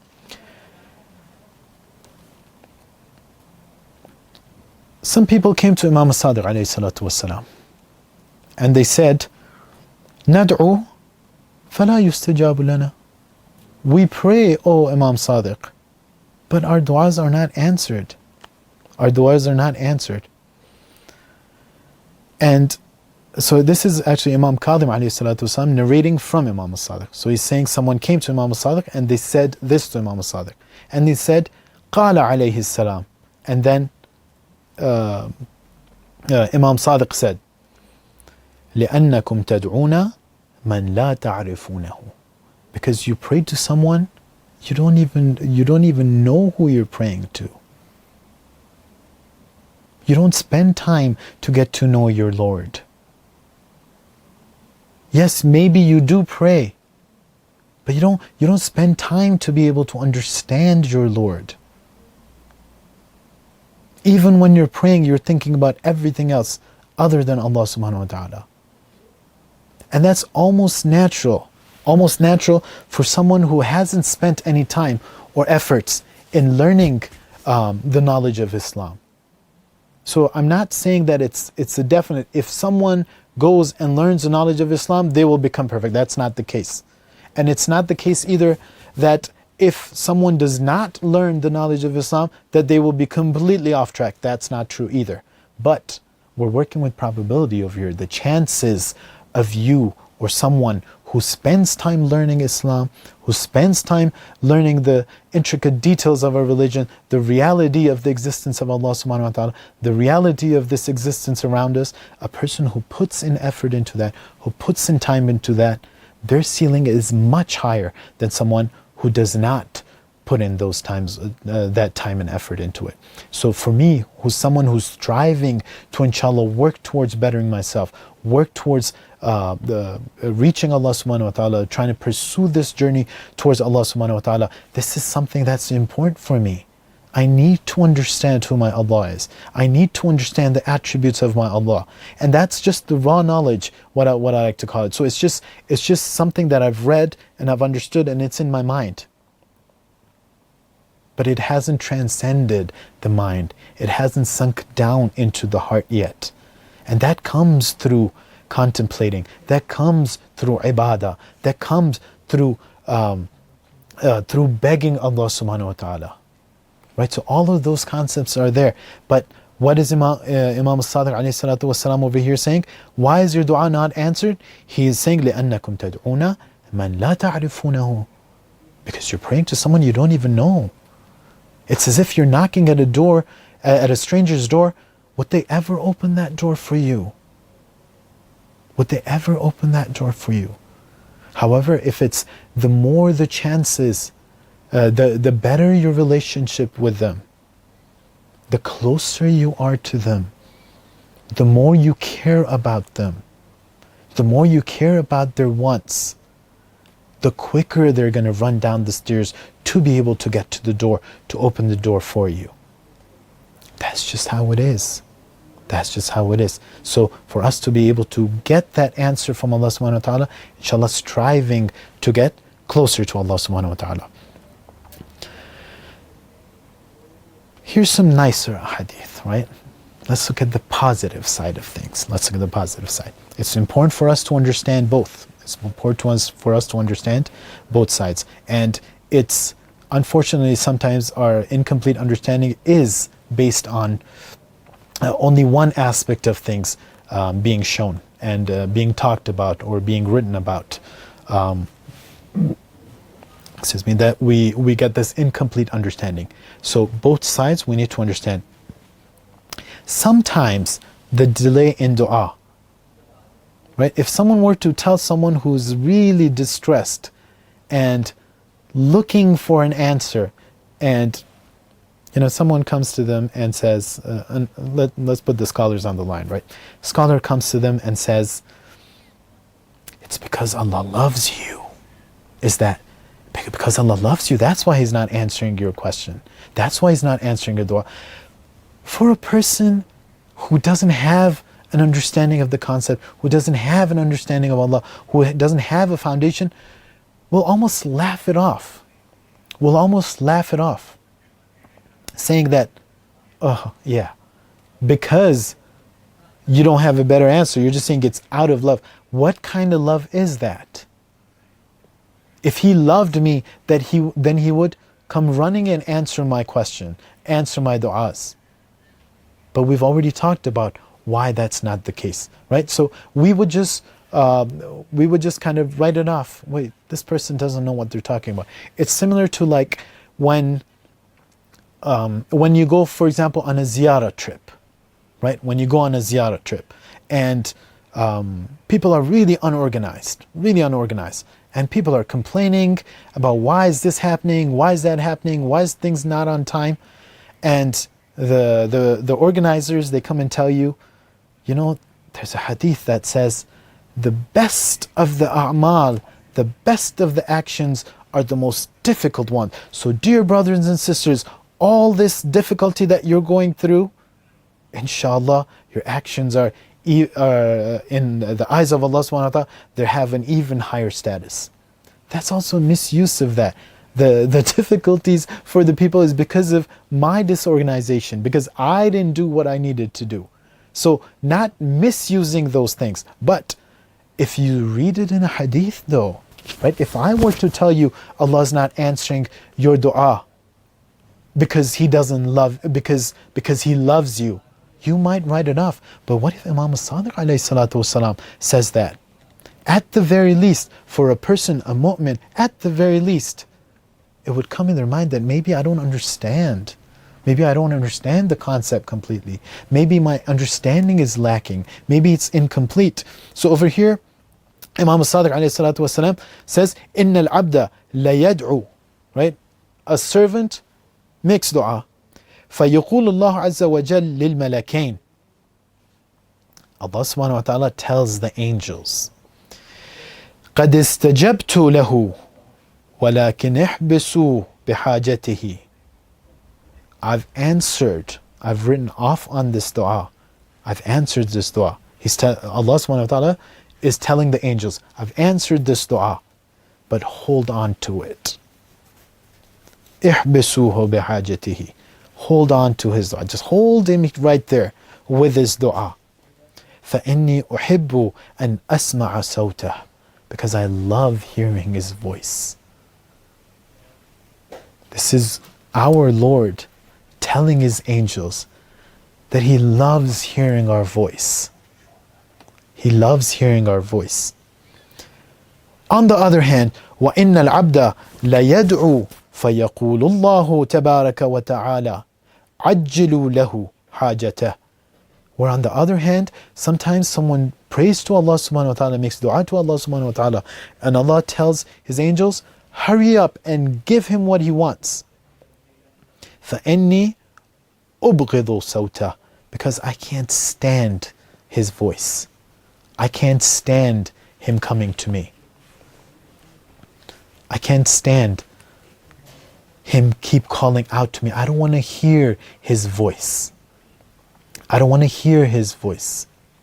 Some people came to Imam Sadiq alayhi salatu wasalam, and they said, Nad'u fala yustajabu lana. We pray, O Imam Sadiq, but our du'as are not answered. Our du'as are not answered. And so this is actually Imam Kadhim alayhi salatu wasalam narrating from Imam Sadiq. So he's saying someone came to Imam Sadiq and they said this to Imam Sadiq. And they said, Qala alayhi salam. And then Imam Sadiq said, لأنكم تدعون من لا تعرفونه. Because you pray to someone you don't even know who you're praying to. You don't spend time to get to know your Lord. Yes, maybe you do pray, But you don't spend time to be able to understand your Lord. Even when you're praying, you're thinking about everything else other than Allah subhanahu wa ta'ala. And that's almost natural for someone who hasn't spent any time or efforts in learning the knowledge of Islam. So I'm not saying that it's a definite, if someone goes and learns the knowledge of Islam, they will become perfect. That's not the case. And it's not the case either that if someone does not learn the knowledge of Islam, that they will be completely off track. That's not true either. But we're working with probability over here. The chances of you or someone who spends time learning Islam, who spends time learning the intricate details of our religion, the reality of the existence of Allah subhanahu wa ta'ala, the reality of this existence around us, a person who puts in effort into that, who puts in time into that, their ceiling is much higher than someone who does not put in those times, that time and effort into it. So for me, who's someone who's striving to, inshallah, work towards bettering myself, work towards reaching Allah subhanahu wa ta'ala, trying to pursue this journey towards Allah subhanahu wa ta'ala, this is something that's important for me. I need to understand who my Allah is. I need to understand the attributes of my Allah. And that's just the raw knowledge, what I like to call it. So it's just something that I've read and I've understood and it's in my mind. But it hasn't transcended the mind. It hasn't sunk down into the heart yet. And that comes through contemplating. That comes through ibadah. That comes through begging Allah subhanahu wa ta'ala. Right? So all of those concepts are there. But what is Imam al-Sadiq alayhi salatu wasalam over here saying? Why is your dua not answered? He is saying, لِأَنَّكُمْ تَدْعُونَ مَنْ لَا تَعْرِفُونَهُ. Because you're praying to someone you don't even know. It's as if you're knocking at a door, at a stranger's door. Would they ever open that door for you? Would they ever open that door for you? However, if it's the more the chances, the better your relationship with them, the closer you are to them, the more you care about them, the more you care about their wants, the quicker they're going to run down the stairs to be able to get to the door, to open the door for you. That's just how it is. That's just how it is. So for us to be able to get that answer from Allah subhanahu wa ta'ala, inshallah, striving to get closer to Allah subhanahu wa ta'ala. Here's some nicer hadith, right? Let's look at the positive side of things. Let's look at the positive side. It's important for us to understand both. It's important for us to understand both sides. And it's, unfortunately, sometimes our incomplete understanding is based on only one aspect of things being shown and being talked about or being written about. That we get this incomplete understanding. So both sides we need to understand. Sometimes the delay in dua, right? If someone were to tell someone who's really distressed and looking for an answer, and someone comes to them and says, let's put the scholars on the line, right? Scholar comes to them and says, it's because Allah loves you. Is that because Allah loves you? That's why He's not answering your question. That's why He's not answering your dua. For a person who doesn't have an understanding of the concept, who doesn't have an understanding of Allah, who doesn't have a foundation, will almost laugh it off. Will almost laugh it off. Saying that, oh yeah, because you don't have a better answer, you're just saying it's out of love. What kind of love is that? If He loved me, then He would come running and answer my question, answer my du'as. But we've already talked about why that's not the case, right? So we would just kind of write it off. Wait, this person doesn't know what they're talking about. It's similar to like when you go, for example, on a ziyarah trip, right? When you go on a ziyarah trip and people are really unorganized, and people are complaining about why is this happening, why is that happening, why is things not on time, and the organizers, they come and tell you, there's a hadith that says the best of the a'mal the best of the actions are the most difficult ones. So dear brothers and sisters, all this difficulty that you're going through, inshallah, your actions are in the eyes of Allah subhanahu wa ta'ala, they have an even higher status. That's also misuse of that. The difficulties for the people is because of my disorganization, because I didn't do what I needed to do. So not misusing those things. But if you read it in a hadith though, right? If I were to tell you Allah's not answering your dua because He doesn't love, because He loves you, you might write it off. But what if Imam as-Sadiq alayhi salatu wasalam says that? At the very least, for a person, a mu'min, at the very least, it would come in their mind that maybe I don't understand. Maybe I don't understand the concept completely. Maybe my understanding is lacking. Maybe it's incomplete. So over here, Imam as-Sadiq alayhi salatu wasalam says, إِنَّ الْعَبْدَ لَيَدْعُ, right? A servant makes dua. فَيَقُولُ اللَّهُ عَزَّ وَجَلَّ لِلْمَلَكَيْنِ. Allah subhanahu wa ta'ala tells the angels, قَدْ اسْتَجَبْتُ لَهُ وَلَكِنْ احْبِسُوا بِحَاجَتِهِ. I've answered, I've written off on this dua. I've answered this dua. Allah subhanahu wa ta'ala is telling the angels, I've answered this dua, but hold on to it. احْبِسُوهُ بِحَاجَتِهِ. Hold on to his dua. Just hold him right there with his dua. فَإِنِّي أُحِبُّ أَنْ أَسْمَعَ صَوْتَهُ. Because I love hearing his voice. This is our Lord telling his angels that he loves hearing our voice. He loves hearing our voice. On the other hand, وَإِنَّ الْعَبْدَ لَيَدْعُو فَيَقُولُ اللَّهُ تَبَارَكَ وَتَعَالَى عَجِّلُوا لَهُ حَاجَتَهُ. Where on the other hand, sometimes someone prays to Allah subhanahu wa ta'ala, makes dua to Allah subhanahu wa ta'ala, and Allah tells his angels, hurry up and give him what he wants. فَإِنِّي أُبْغِضُ صَوْتَهُ. Because I can't stand his voice. I can't stand him coming to me. I can't stand him keep calling out to me. I don't want to hear his voice. I don't want to hear his voice.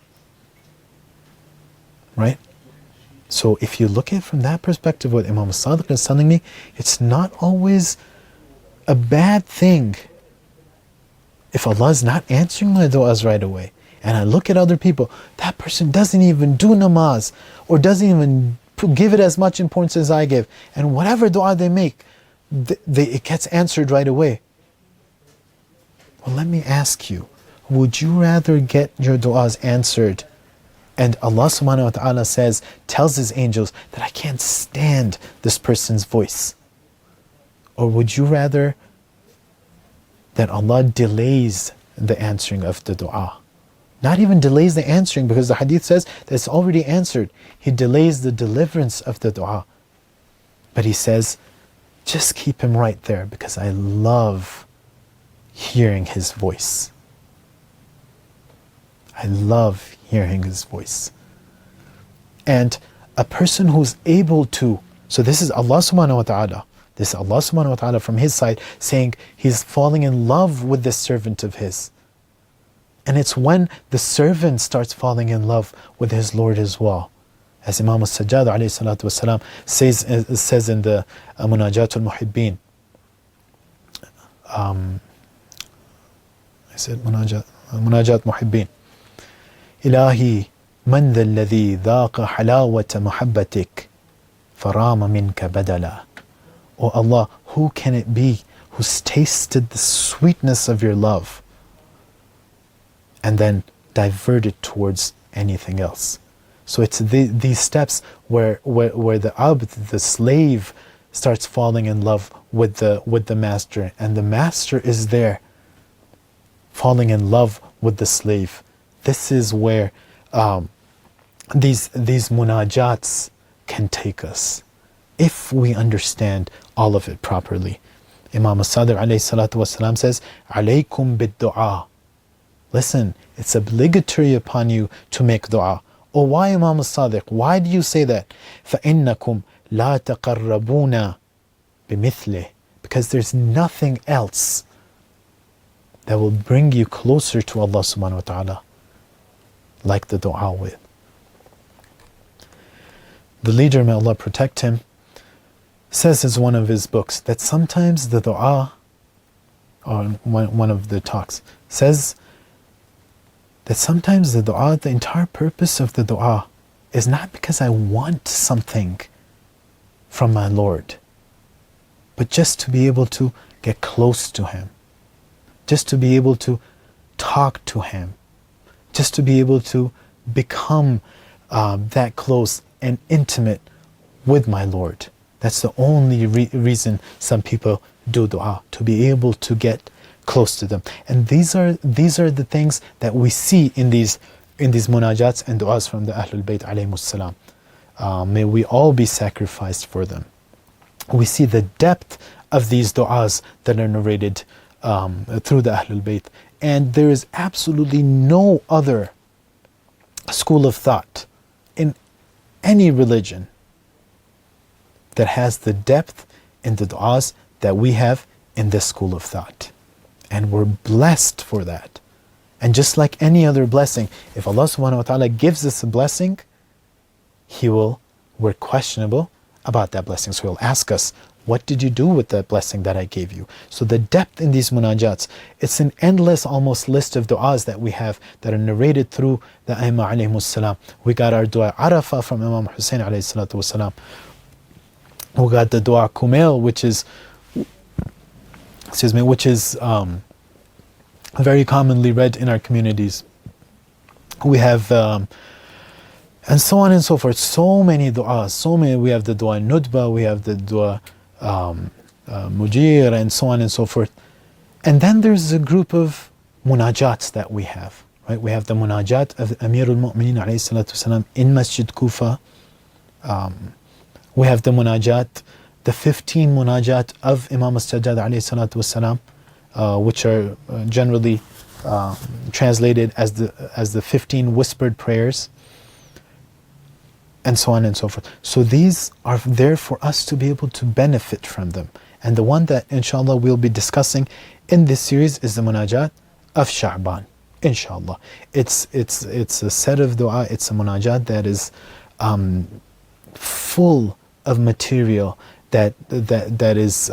Right? So if you look at it from that perspective, what Imam as-Sadiq is telling me, it's not always a bad thing if Allah is not answering my du'as right away. And I look at other people, that person doesn't even do namaz, or doesn't even give it as much importance as I give. And whatever dua they make, it gets answered right away. Well, let me ask you, would you rather get your du'as answered and Allah subhanahu wa ta'ala tells his angels that I can't stand this person's voice? Or would you rather that Allah delays the answering of the dua? Not even delays the answering, because the hadith says that it's already answered. He delays the deliverance of the dua. But he says, just keep him right there because I love hearing his voice. I love hearing his voice. And a person who's able to, so this is Allah subhanahu wa ta'ala. This is Allah subhanahu wa ta'ala from his side saying he's falling in love with this servant of his. And it's when the servant starts falling in love with his Lord as well. As Imam as-Sajjad alayhi salatu wasalam says in the Munajat al-Muhibbin. I said Munajat Muhibbin. Ilahi man dha alladhi dhaqa halawata muhabbatik farama minka badala. O Allah, who can it be who's tasted the sweetness of your love and then diverted towards anything else? So it's these steps where the abd, the slave, starts falling in love with the master, and the master is there falling in love with the slave. This is where these munajats can take us, if we understand all of it properly. Imam as-Sadiq alayhi salatu wasalam says, alaykum bid-du'a. Listen, it's obligatory upon you to make dua. Oh, why Imam as-Sadiq? Why do you say that? فَإِنَّكُمْ لا تقربون بمثله, because there's nothing else that will bring you closer to Allah subhanahu wa ta'ala like the dua with. The leader, may Allah protect him, says in one of his books that sometimes the dua, or one of the talks, says that sometimes the dua, the entire purpose of the dua is not because I want something from my Lord, but just to be able to get close to Him, just to be able to talk to Him, just to be able to become that close and intimate with my Lord. That's the only reason some people do dua, to be able to get close to them. And these are the things that we see in these munajats and du'as from the Ahlul Bayt alayhimus salam. May we all be sacrificed for them. We see the depth of these du'as that are narrated through the Ahlul Bayt. And there is absolutely no other school of thought in any religion that has the depth in the du'as that we have in this school of thought. And we're blessed for that. And just like any other blessing, if Allah subhanahu wa ta'ala gives us a blessing, we're questionable about that blessing. So He'll ask us, what did you do with that blessing that I gave you? So the depth in these munajats, it's an endless almost list of du'as that we have that are narrated through the Aimma alayhimus salam. We got our dua Arafah from Imam Hussein alayhi salatu wasalam. We got the dua Kumail, which is very commonly read in our communities. We have, and so on and so forth, so many du'as, we have the dua Nudba, we have the dua Mujir, and so on and so forth. And then there's a group of munajats that we have, right? We have the munajat of Amirul Mu'mineen alayhi salatu wasalam in Masjid Kufa. We have the munajat, the 15 munajat of Imam As-Sajjad alayhi salatu wasalam, which are generally translated as the 15 whispered prayers, and so on and so forth. So these are there for us to be able to benefit from them. And the one that inshallah we'll be discussing in this series is the munajat of Sha'ban, inshallah. It's a set of dua, it's a munajat that is full of material that is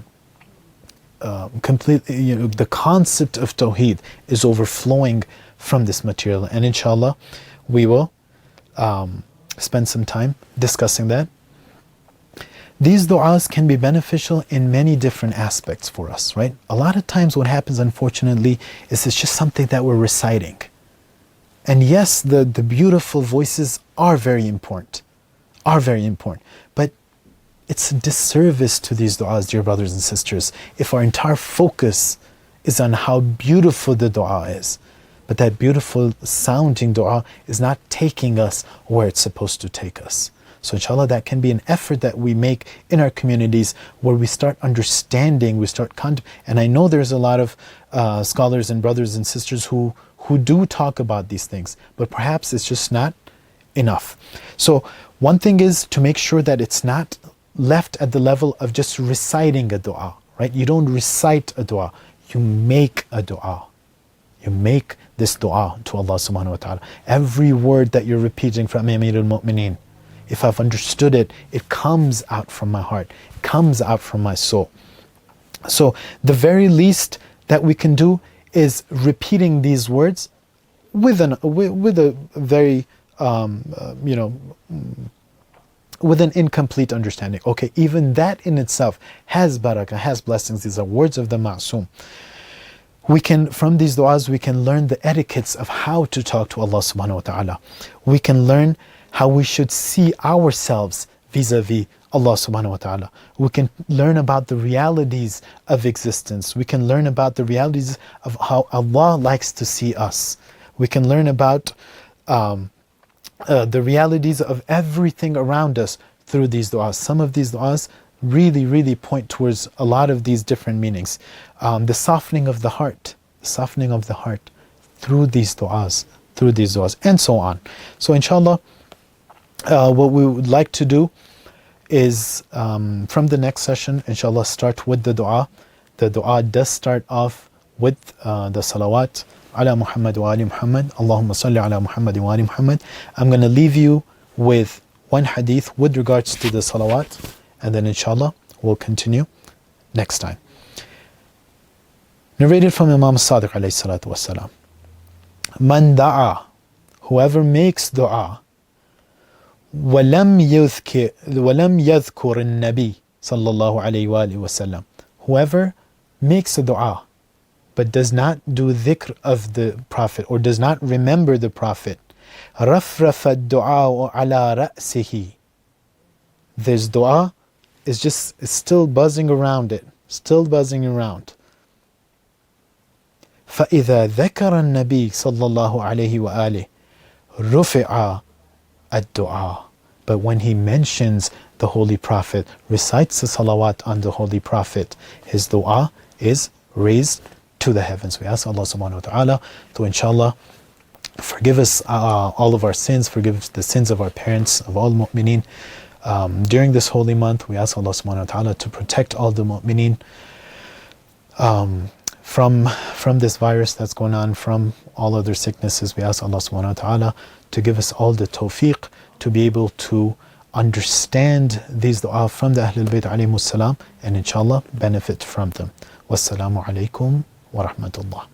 completely, the concept of Tawheed is overflowing from this material. And inshallah, we will spend some time discussing that. These du'as can be beneficial in many different aspects for us, right? A lot of times what happens, unfortunately, is it's just something that we're reciting. And yes, the beautiful voices are very important, but it's a disservice to these du'as, dear brothers and sisters, if our entire focus is on how beautiful the du'a is, but that beautiful sounding du'a is not taking us where it's supposed to take us. So inshallah, that can be an effort that we make in our communities where we start understanding, and I know there's a lot of scholars and brothers and sisters who do talk about these things, but perhaps it's just not enough. So one thing is to make sure that it's not left at the level of just reciting a dua, right? You don't recite a dua, you make a dua. You make this dua to Allah subhanahu wa ta'ala. Every word that you're repeating from Amir al-Mu'mineen, if I've understood it, it comes out from my heart, it comes out from my soul. So the very least that we can do is repeating these words with a very, with an incomplete understanding. Okay, even that in itself has barakah, has blessings. These are words of the Ma'soom. From these du'as, we can learn the etiquettes of how to talk to Allah subhanahu wa ta'ala. We can learn how we should see ourselves vis-a-vis Allah subhanahu wa ta'ala. We can learn about the realities of existence. We can learn about the realities of how Allah likes to see us. We can learn about the realities of everything around us through these du'as. Some of these du'as really point towards a lot of these different meanings. The softening of the heart through these du'as, and so on. So inshallah, what we would like to do is from the next session, inshallah, start with the dua. The dua does start off with the salawat ala Muhammad wa ali Muhammad. Allahumma salli ala Muhammad wa ali Muhammad. I'm going to leave you with one hadith with regards to the salawat, and then inshallah we'll continue next time. Narrated from Imam Sadiq alayhi salatu wasalam. Man da'a, whoever makes dua, ولم يذكر النبي صلى الله عليه وآله وسلم. Whoever makes a dua but does not do dhikr of the Prophet or does not remember the Prophet, رفرف الدعاء على رأسه. This dua is still buzzing around it, still buzzing around. فإذا ذكر النبي صلى الله عليه وآله رفع الدعاء. But when he mentions the Holy Prophet, recites the salawat on the Holy Prophet, his dua is raised to the heavens. We ask Allah subhanahu wa ta'ala to inshallah forgive us all of our sins, forgive the sins of our parents, of all mu'mineen. During this holy month, we ask Allah subhanahu wa ta'ala to protect all the mu'mineen from this virus that's going on, from all other sicknesses. We ask Allah subhanahu wa ta'ala to give us all the tawfiq to be able to understand these dua from the Ahlul Bayt alayhimus salam and inshallah benefit from them. Wassalamu alaikum wa rahmatullah.